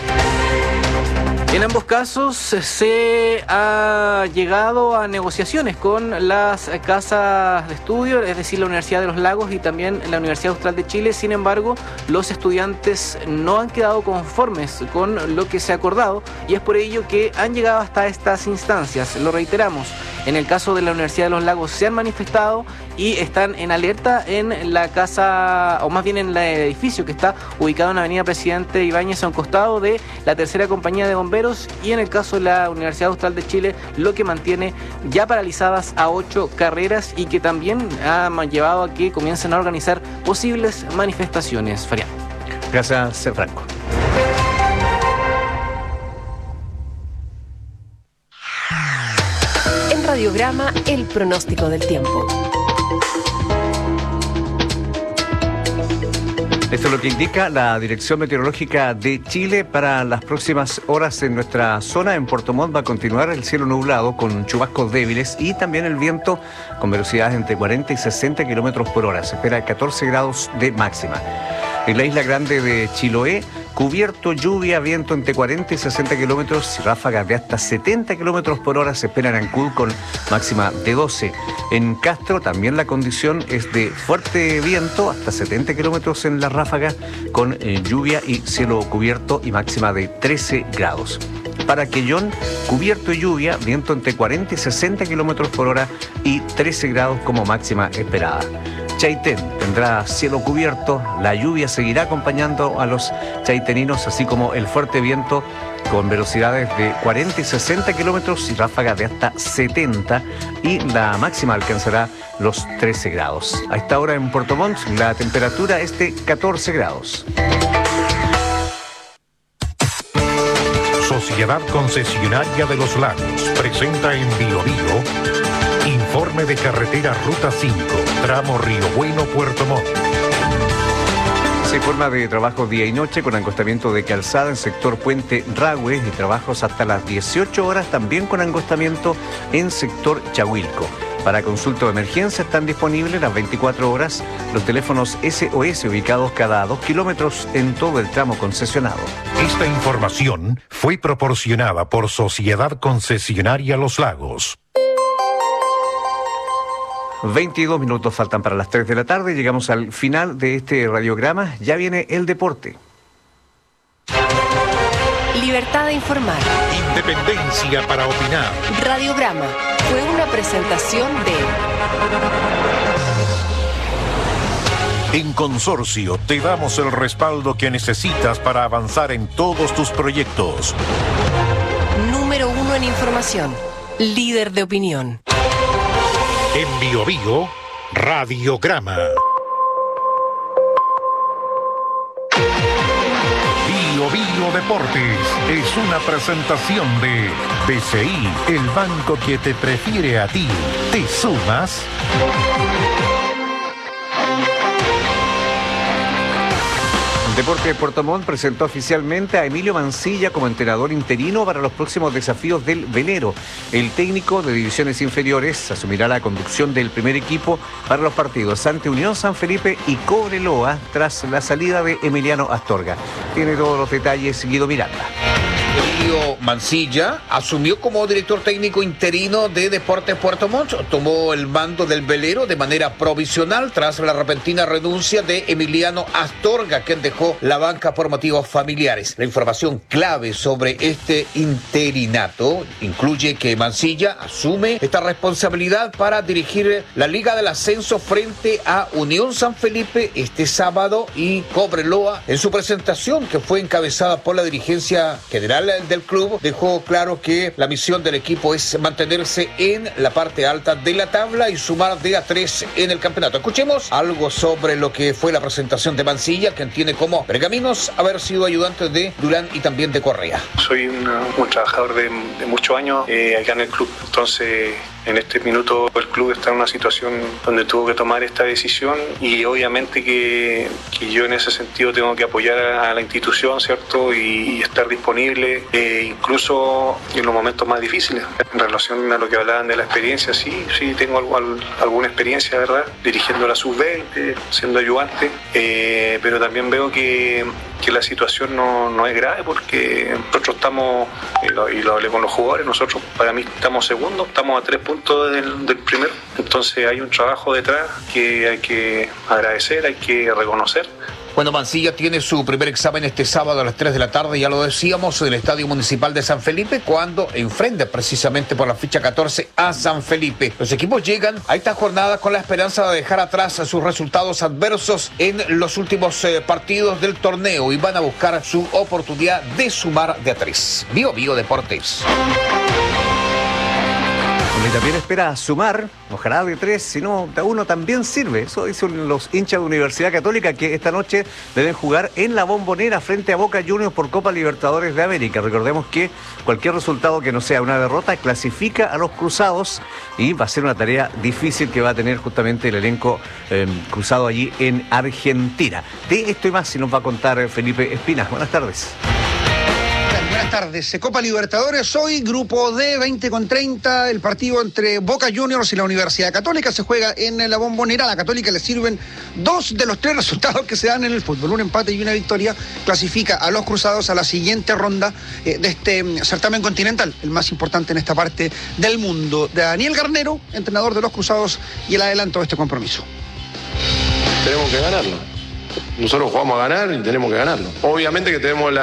En ambos casos se ha llegado a negociaciones con las casas de estudio, es decir, la Universidad de los Lagos y también la Universidad Austral de Chile. Sin embargo, los estudiantes no han quedado conformes con lo que se ha acordado y es por ello que han llegado hasta estas instancias. Lo reiteramos, en el caso de la Universidad de los Lagos se han manifestado y están en alerta en la casa, o más bien en el edificio que está ubicado en la avenida Presidente Ibáñez, a un costado de la tercera compañía de bomberos, y en el caso de la Universidad Austral de Chile, lo que mantiene ya paralizadas a 8 carreras y que también ha llevado a que comiencen a organizar posibles manifestaciones. Farián. Gracias, Franco. En Radiograma, el pronóstico del tiempo. Esto es lo que indica la Dirección Meteorológica de Chile para las próximas horas en nuestra zona. En Puerto Montt va a continuar el cielo nublado con chubascos débiles y también el viento con velocidades entre 40 y 60 kilómetros por hora. Se espera 14 grados de máxima. En la isla grande de Chiloé, cubierto, lluvia, viento entre 40 y 60 kilómetros y ráfagas de hasta 70 kilómetros por hora se esperan en Ancud con máxima de 12. En Castro también la condición es de fuerte viento, hasta 70 kilómetros en la ráfaga, con lluvia y cielo cubierto y máxima de 13 grados. Para Quellón, cubierto y lluvia, viento entre 40 y 60 kilómetros por hora y 13 grados como máxima esperada. Chaitén tendrá cielo cubierto, la lluvia seguirá acompañando a los chaiteninos, así como el fuerte viento con velocidades de 40 y 60 kilómetros y ráfagas de hasta 70, y la máxima alcanzará los 13 grados. A esta hora en Puerto Montt la temperatura es de 14 grados. Sociedad Concesionaria de los Lagos presenta en Biobío informe de carretera Ruta 5, tramo Río Bueno, Puerto Montt. Se informa de trabajos día y noche con angostamiento de calzada en sector Puente Rahue y trabajos hasta las 18 horas también con angostamiento en sector Chahuilco. Para consulta de emergencia están disponibles las 24 horas los teléfonos SOS ubicados cada 2 kilómetros en todo el tramo concesionado. Esta información fue proporcionada por Sociedad Concesionaria Los Lagos. 22 minutos faltan para las 3 de la tarde. Llegamos al final de este radiograma. Ya viene el deporte. Libertad de informar. Independencia para opinar. Radiograma fue una presentación de... En Consorcio te damos el respaldo que necesitas para avanzar en todos tus proyectos. Número 1 en información. Líder de opinión. En Bio Bio, Radiograma. Bio Bio Deportes es una presentación de BCI, el banco que te prefiere a ti. ¿Te sumas? Deportes Puerto Montt presentó oficialmente a Emilio Mancilla como entrenador interino para los próximos desafíos del velero. El técnico de divisiones inferiores asumirá la conducción del primer equipo para los partidos ante Unión San Felipe y Cobreloa tras la salida de Emiliano Astorga. Tiene todos los detalles Guido Miranda. Emilio Mancilla asumió como director técnico interino de Deportes Puerto Montt. Tomó el mando del velero de manera provisional tras la repentina renuncia de Emiliano Astorga, quien dejó la banca por motivos familiares. La información clave sobre este interinato incluye que Mancilla asume esta responsabilidad para dirigir la Liga del Ascenso frente a Unión San Felipe este sábado y Cobreloa. En su presentación, que fue encabezada por la dirigencia general del club, dejó claro que la misión del equipo es mantenerse en la parte alta de la tabla y sumar de a 3 en el campeonato. Escuchemos algo sobre lo que fue la presentación de Mancilla, quien tiene como pergaminos haber sido ayudante de Durán y también de Correa. Soy un trabajador de muchos años acá en el club, entonces en este minuto el club está en una situación donde tuvo que tomar esta decisión y obviamente que yo en ese sentido tengo que apoyar a la institución, ¿cierto? Y estar disponible incluso en los momentos más difíciles. En relación a lo que hablaban de la experiencia, sí tengo alguna experiencia, ¿verdad? Dirigiendo la sub-20, siendo ayudante, pero también veo que la situación no es grave porque nosotros estamos, y lo hablé con los jugadores, nosotros para mí estamos segundos, estamos a 3 puntos del primero, entonces hay un trabajo detrás que hay que agradecer, hay que reconocer. Bueno, Mancilla tiene su primer examen este sábado a las 3 de la tarde, ya lo decíamos, en el Estadio Municipal de San Felipe, cuando enfrenta precisamente por la ficha 14 a San Felipe. Los equipos llegan a esta jornada con la esperanza de dejar atrás sus resultados adversos en los últimos partidos del torneo y van a buscar su oportunidad de sumar de a 3. Bio Bio Deportes. Y también espera sumar, ojalá de 3, si no, de 1 también sirve. Eso dicen los hinchas de Universidad Católica, que esta noche deben jugar en la Bombonera frente a Boca Juniors por Copa Libertadores de América. Recordemos que cualquier resultado que no sea una derrota clasifica a los cruzados y va a ser una tarea difícil que va a tener justamente el elenco cruzado allí en Argentina. De esto y más, si nos va a contar Felipe Espinas. Buenas tardes. Buenas tardes. Copa Libertadores hoy, grupo D, 20:30, el partido entre Boca Juniors y la Universidad Católica se juega en la Bombonera. A la Católica le sirven 2 de los 3 resultados que se dan en el fútbol. Un empate y una victoria clasifica a los cruzados a la siguiente ronda de este certamen continental, el más importante en esta parte del mundo. Daniel Garnero, entrenador de los cruzados, y el adelanto de este compromiso. Tenemos que ganarlo. Nosotros jugamos a ganar y tenemos que ganarlo. Obviamente que tenemos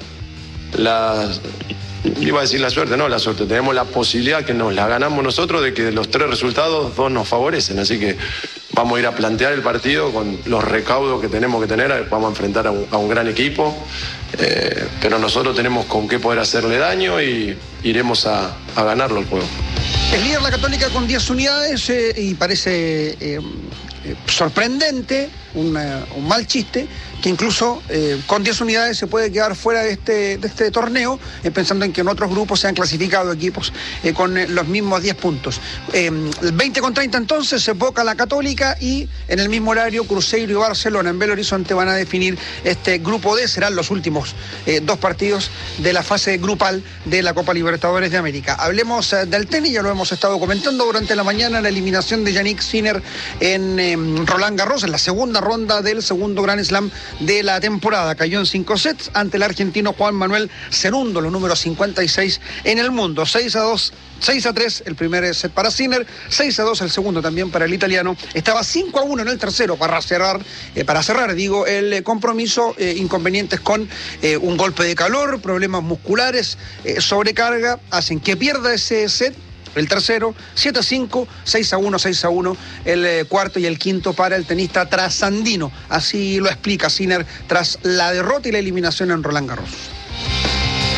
iba a decir la suerte, no la suerte, tenemos la posibilidad que nos la ganamos nosotros de que de los 3 resultados 2 nos favorecen, así que vamos a ir a plantear el partido con los recaudos que tenemos que tener, vamos a enfrentar a un gran equipo, pero nosotros tenemos con qué poder hacerle daño y iremos a ganarlo el juego. Es líder la Católica con 10 unidades y parece sorprendente, un mal chiste, que incluso con 10 unidades se puede quedar fuera de este torneo, pensando en que en otros grupos se han clasificado equipos con los mismos 10 puntos. 20:30 entonces se Boca la Católica y en el mismo horario Cruzeiro y Barcelona en Belo Horizonte van a definir este grupo D. Serán los últimos 2 partidos de la fase grupal de la Copa Libertadores de América. Hablemos del tenis, ya lo hemos estado comentando durante la mañana, la eliminación de Yannick Sinner en Roland Garros, en la segunda ronda del segundo Grand Slam de la temporada. Cayó en 5 sets ante el argentino Juan Manuel Cerundo, los números 56 en el mundo. 6-2, 6-3 el primer set para Sinner, 6-2 el segundo también para el italiano. Estaba 5-1 en el tercero para cerrar el compromiso. Inconvenientes con un golpe de calor, problemas musculares, sobrecarga, hacen que pierda ese set. El tercero, 7-5, 6-1, 6-1, el cuarto y el quinto para el tenista trasandino. Así lo explica Sinner tras la derrota y la eliminación en Roland Garros.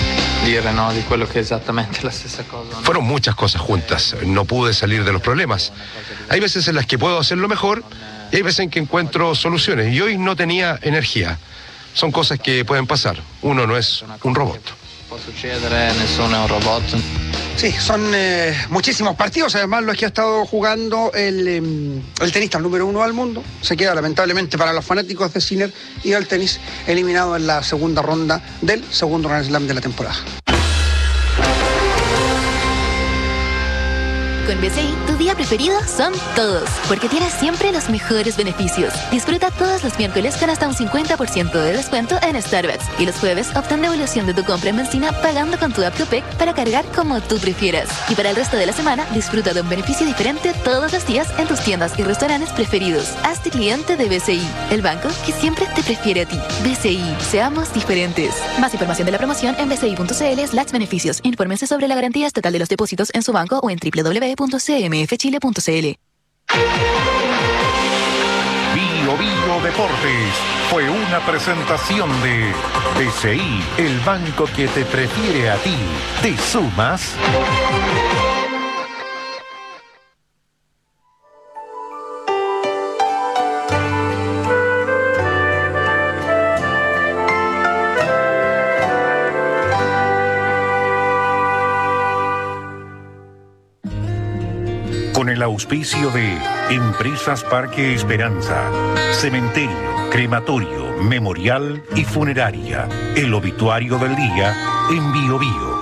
dire no, di quello che è esattamente la stessa cosa. Fueron muchas cosas juntas. No pude salir de los problemas. Hay veces en las que puedo hacerlo mejor y hay veces en que encuentro soluciones. Y hoy no tenía energía. Son cosas que pueden pasar. Uno no es un robot. Può succedere, nessuno è un robot. Sí, son muchísimos partidos, además los que ha estado jugando el tenista número 1 del mundo. Se queda lamentablemente para los fanáticos de Sinner y del tenis eliminado en la segunda ronda del segundo Grand Slam de la temporada. Con BCI, tu día preferido son todos, porque tienes siempre los mejores beneficios. Disfruta todos los miércoles con hasta un 50% de descuento en Starbucks. Y los jueves, obtén devolución de tu compra en benzina pagando con tu app Copec para cargar como tú prefieras. Y para el resto de la semana, disfruta de un beneficio diferente todos los días en tus tiendas y restaurantes preferidos. Hazte cliente de BCI, el banco que siempre te prefiere a ti. BCI, seamos diferentes. Más información de la promoción en bci.cl/beneficios. Infórmense sobre la garantía estatal de los depósitos en su banco o en www.cmfchile.cl. Bio Bio Deportes fue una presentación de BCI, el banco que te prefiere a ti. ¿Te sumas? Con el auspicio de Empresas Parque Esperanza, Cementerio, Crematorio, Memorial y Funeraria. El obituario del día en Bio Bio.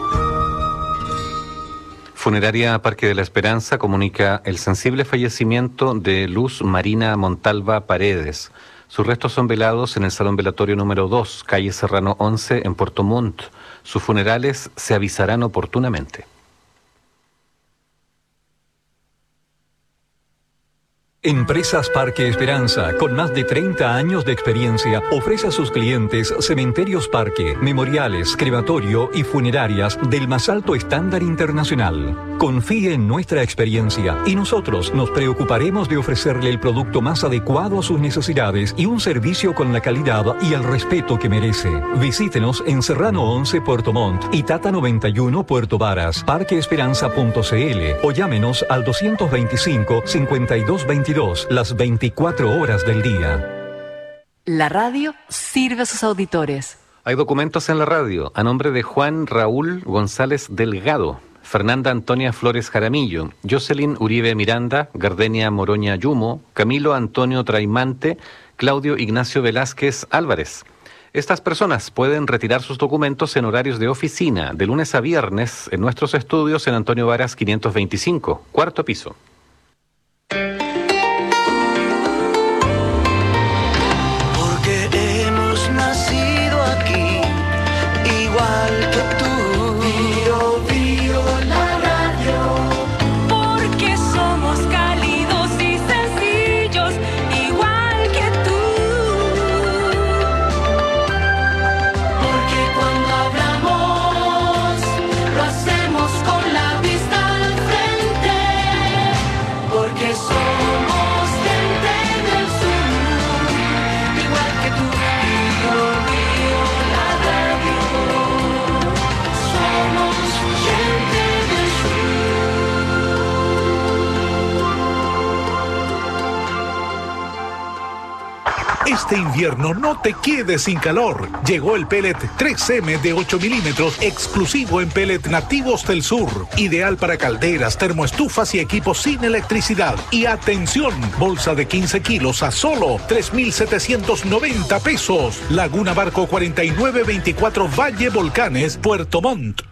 Funeraria Parque de la Esperanza comunica el sensible fallecimiento de Luz Marina Montalva Paredes. Sus restos son velados en el Salón Velatorio número 2, calle Serrano 11, en Puerto Montt. Sus funerales se avisarán oportunamente. Empresas Parque Esperanza, con más de 30 años de experiencia, ofrece a sus clientes cementerios parque, memoriales, crematorio y funerarias del más alto estándar internacional. Confíe en nuestra experiencia y nosotros nos preocuparemos de ofrecerle el producto más adecuado a sus necesidades y un servicio con la calidad y el respeto que merece. Visítenos en Serrano 11 Puerto Montt y Tata 91 Puerto Varas, parqueesperanza.cl o llámenos al 225-5222 las 24 horas del día. La radio sirve a sus auditores. Hay documentos en la radio a nombre de Juan Raúl González Delgado, Fernanda Antonia Flores Jaramillo, Jocelyn Uribe Miranda, Gardenia Moroña Yumo, Camilo Antonio Traimante, Claudio Ignacio Velázquez Álvarez. Estas personas pueden retirar sus documentos en horarios de oficina de lunes a viernes en nuestros estudios en Antonio Varas 525, cuarto piso. Este invierno no te quedes sin calor. Llegó el pellet 3M de 8 milímetros exclusivo en pellet nativos del sur. Ideal para calderas, termoestufas y equipos sin electricidad. Y atención, bolsa de 15 kilos a solo 3,790 pesos. Laguna Barco 4924 Valle Volcanes, Puerto Montt.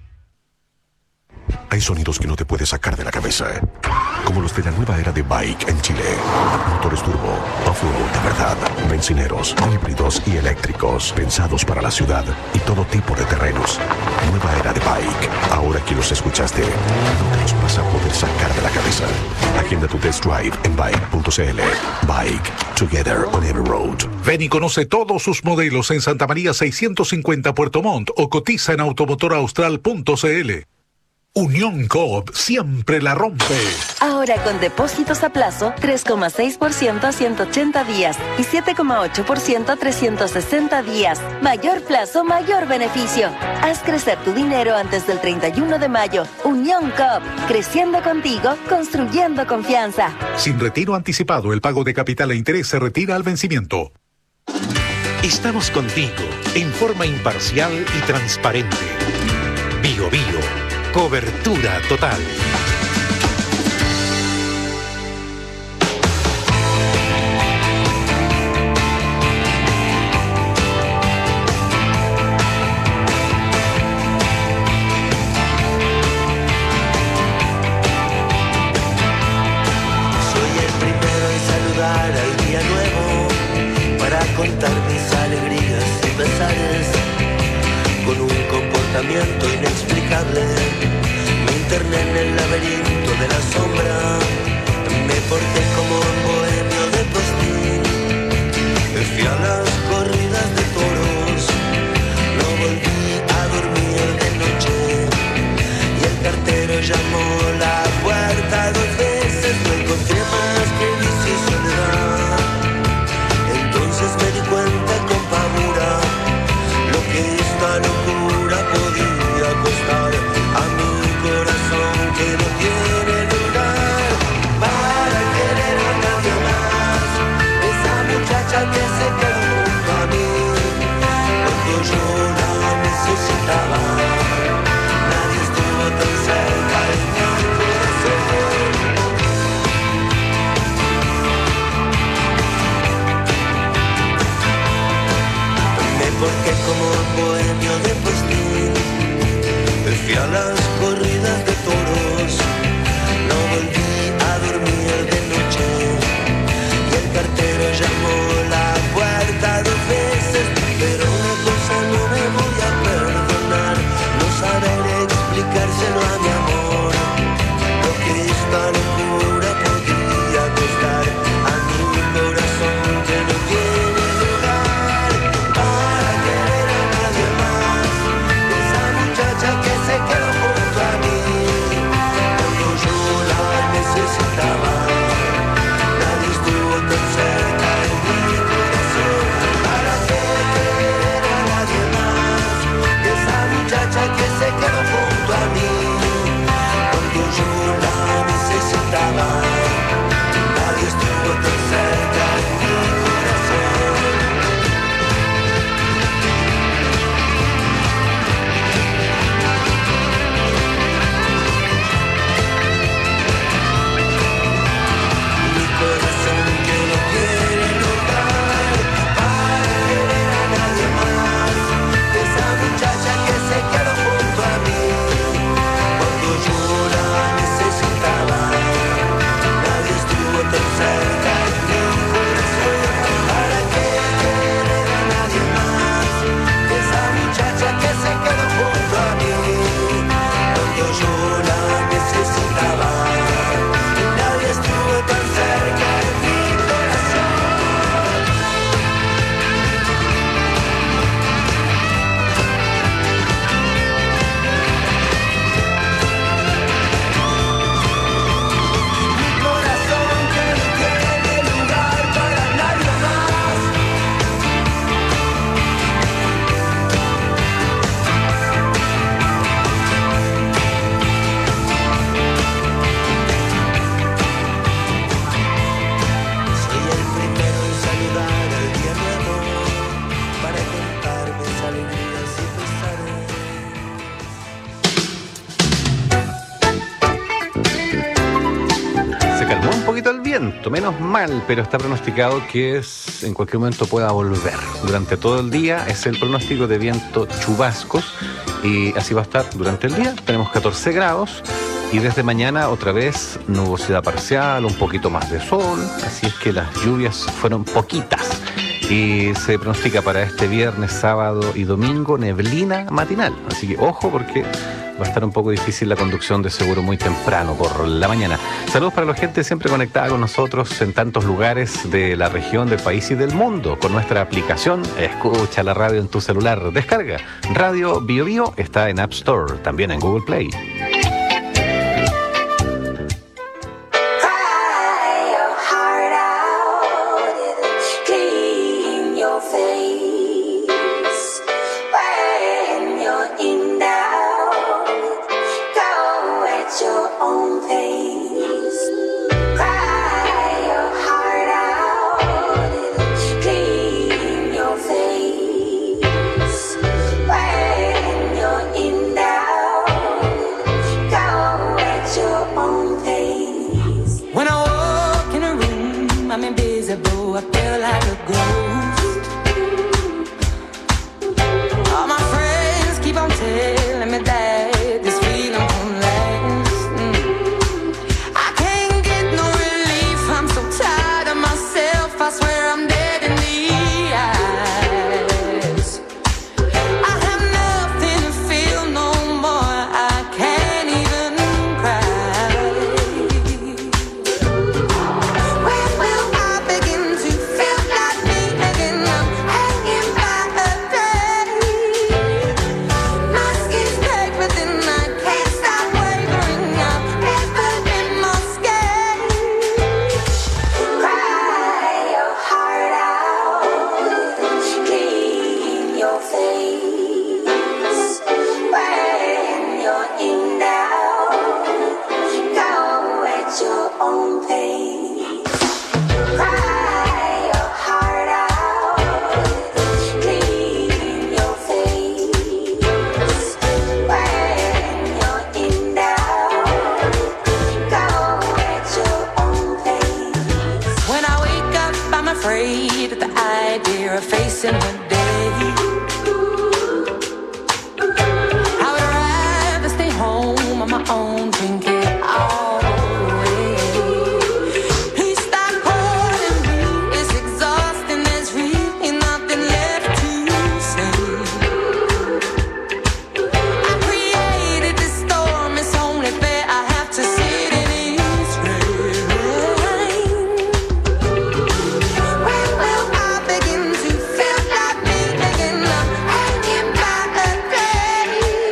Hay sonidos que no te puedes sacar de la cabeza, como los de la nueva era de Bike en Chile. Motores turbo, off-road de verdad, bencineros, híbridos y eléctricos, pensados para la ciudad y todo tipo de terrenos. Nueva era de Bike. Ahora que los escuchaste, no te los vas a poder sacar de la cabeza. Agenda tu test drive en bike.cl. Bike, together on every road. Ven y conoce todos sus modelos en Santa María 650 Puerto Montt o cotiza en automotoraustral.cl. Unión Coop siempre la rompe. Ahora con depósitos a plazo, 3,6% a 180 días y 7,8% a 360 días. Mayor plazo, mayor beneficio. Haz crecer tu dinero antes del 31 de mayo. Unión Coop, creciendo contigo, construyendo confianza. Sin retiro anticipado, el pago de capital e interés se retira al vencimiento. Estamos contigo en forma imparcial y transparente. Bio Bio. Cobertura total. Soy el primero en saludar al día nuevo para contar mis alegrías y pesares con un comportamiento inexplicable. Me interné en el laberinto de la sombra, me porté como un bohemio de postín. Fui a las corridas de toros, no volví a dormir de noche. Y el cartero llamó la puerta 2 veces, no encontré más que vicio y soledad. Entonces me di cuenta con pavura lo que esta locura podía costar a mi corazón que no tiene lugar para querer a nadie más. Esa muchacha que se quedó junto a mí cuando yo la necesitaba. Nadie estuvo tan cerca de mi corazón. Me porté como un bohemio de postín. Fui a las corridas de toros, no volví a dormir de noche. Y el cartero llamó la puerta 2 veces, pero una cosa no me voy a perdonar, no saber explicárselo a mi amor. Lo que esta locura podría costar a mi corazón que no tiene lugar para querer a nadie más. Esa muchacha que se quedó junto a mí cuando yo la necesitaba. Nadie estuvo tan cerca de mi corazón para querer a nadie más. Esa muchacha que se quedó junto a mí cuando yo la necesitaba. Nadie estuvo tan cerca de mi corazón. Mi corazón que no tiene lugar para querer a nadie más. Esa muchacha que se quedó junto a mí cuando yo la necesitaba. Nadie estuvo tan cerca de mi corazón para querer a nadie más. Esa muchacha que se quedó junto a mí cuando yo la necesitaba. Nadie estuvo tan cerca de mi corazón. Mi corazón que no tiene lugar para nadie más. Soy el primero en saludar al día nuevo para contar mis alegrías y pesares. Se calmó un poquito el viento, menos mal, pero está pronosticado que en cualquier momento pueda volver. Durante todo el día es el pronóstico de viento chubascos y así va a estar durante el día. Tenemos 14 grados y desde mañana otra vez nubosidad parcial, un poquito más de sol, así es que las lluvias fueron poquitas. Y se pronostica para este viernes, sábado y domingo neblina matinal, así que ojo porque va a estar un poco difícil la conducción de seguro muy temprano por la mañana. Saludos para la gente siempre conectada con nosotros en tantos lugares de la región, del país y del mundo. Con nuestra aplicación, escucha la radio en tu celular. Descarga Radio Bio Bio, está en App Store, también en Google Play. I'm invisible, I feel like a ghost. All my friends keep on telling me that this feeling won't last. I can't get no relief, I'm so tired of myself, I swear I'm dead in the eyes. I have nothing to feel no more, I can't even cry. When will I begin to feel like me again? I'm hanging by a thread. My skin's tight, but then I can't stop wavering. I've never been more scared. Cry your heart out, clean your face. When you're in doubt, go at your own pace. Cry your heart out, clean your face. When you're in doubt, go at your own pace. When I wake up, I'm afraid at the idea of facing the day. I would rather stay home on my own, drink it all away. Please stop holding me, it's exhausting, there's really nothing left to say. I created this storm, it's only fair I have to sit in its rain. When will I begin to feel like me again? I'm hanging by a thread.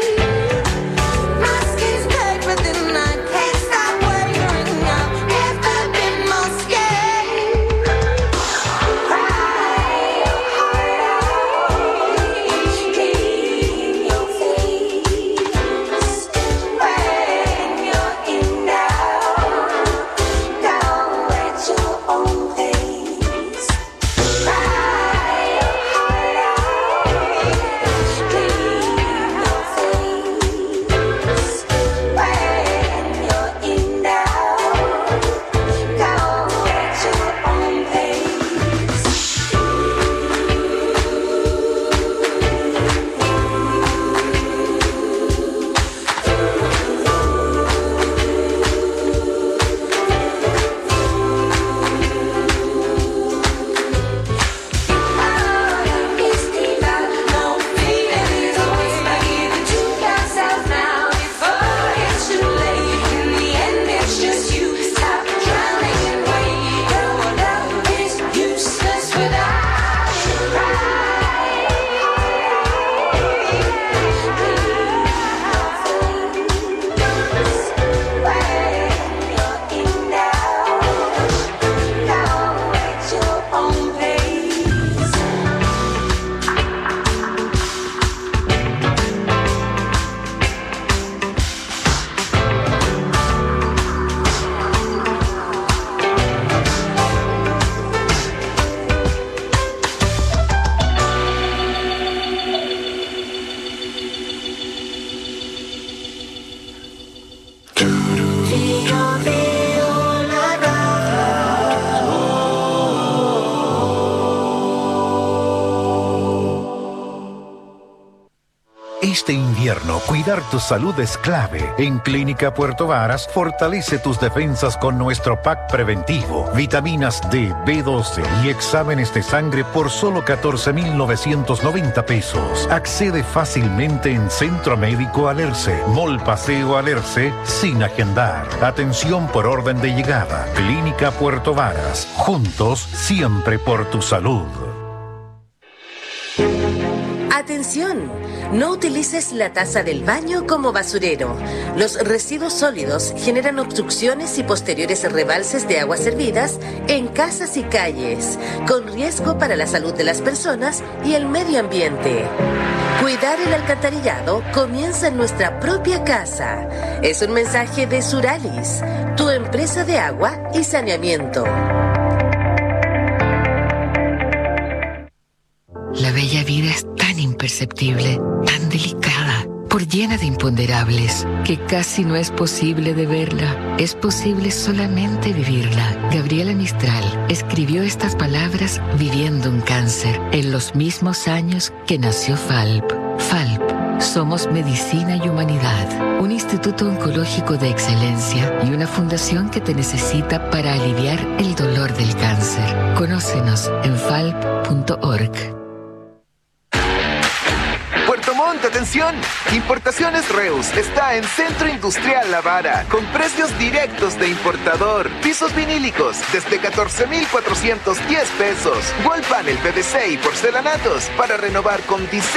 My skin's tight, but then I can't stop wavering. I've never been more scared. Cry your heart out, clean your face. When you're in doubt, go at your own pace. Cry your heart out, clean your face. When you're in doubt, go at your own pace. Este invierno, cuidar tu salud es clave. En Clínica Puerto Varas, fortalece tus defensas con nuestro pack preventivo, vitaminas D, B12 y exámenes de sangre por solo 14.990 pesos. Accede fácilmente en Centro Médico Alerce, Mall Paseo Alerce, sin agendar. Atención por orden de llegada. Clínica Puerto Varas. Juntos, siempre por tu salud. Atención, no utilices la taza del baño como basurero. Los residuos sólidos generan obstrucciones y posteriores rebalses de aguas servidas en casas y calles, con riesgo para la salud de las personas y el medio ambiente. Cuidar el alcantarillado comienza en nuestra propia casa. Es un mensaje de Suralis, tu empresa de agua y saneamiento. La bella vida es tan imperceptible, tan delicada, por llena de imponderables, que casi no es posible de verla. Es posible solamente vivirla. Gabriela Mistral escribió estas palabras viviendo un cáncer en los mismos años que nació FALP. FALP. Somos Medicina y Humanidad, un instituto oncológico de excelencia y una fundación que te necesita para aliviar el dolor del cáncer. Conócenos en falp.org. Puerto Montt, atención. Importaciones Reus está en Centro Industrial La Vara, con precios directos de importador. Pisos vinílicos desde 14,410 pesos. Wall panel PVC y porcelanatos para renovar con diseño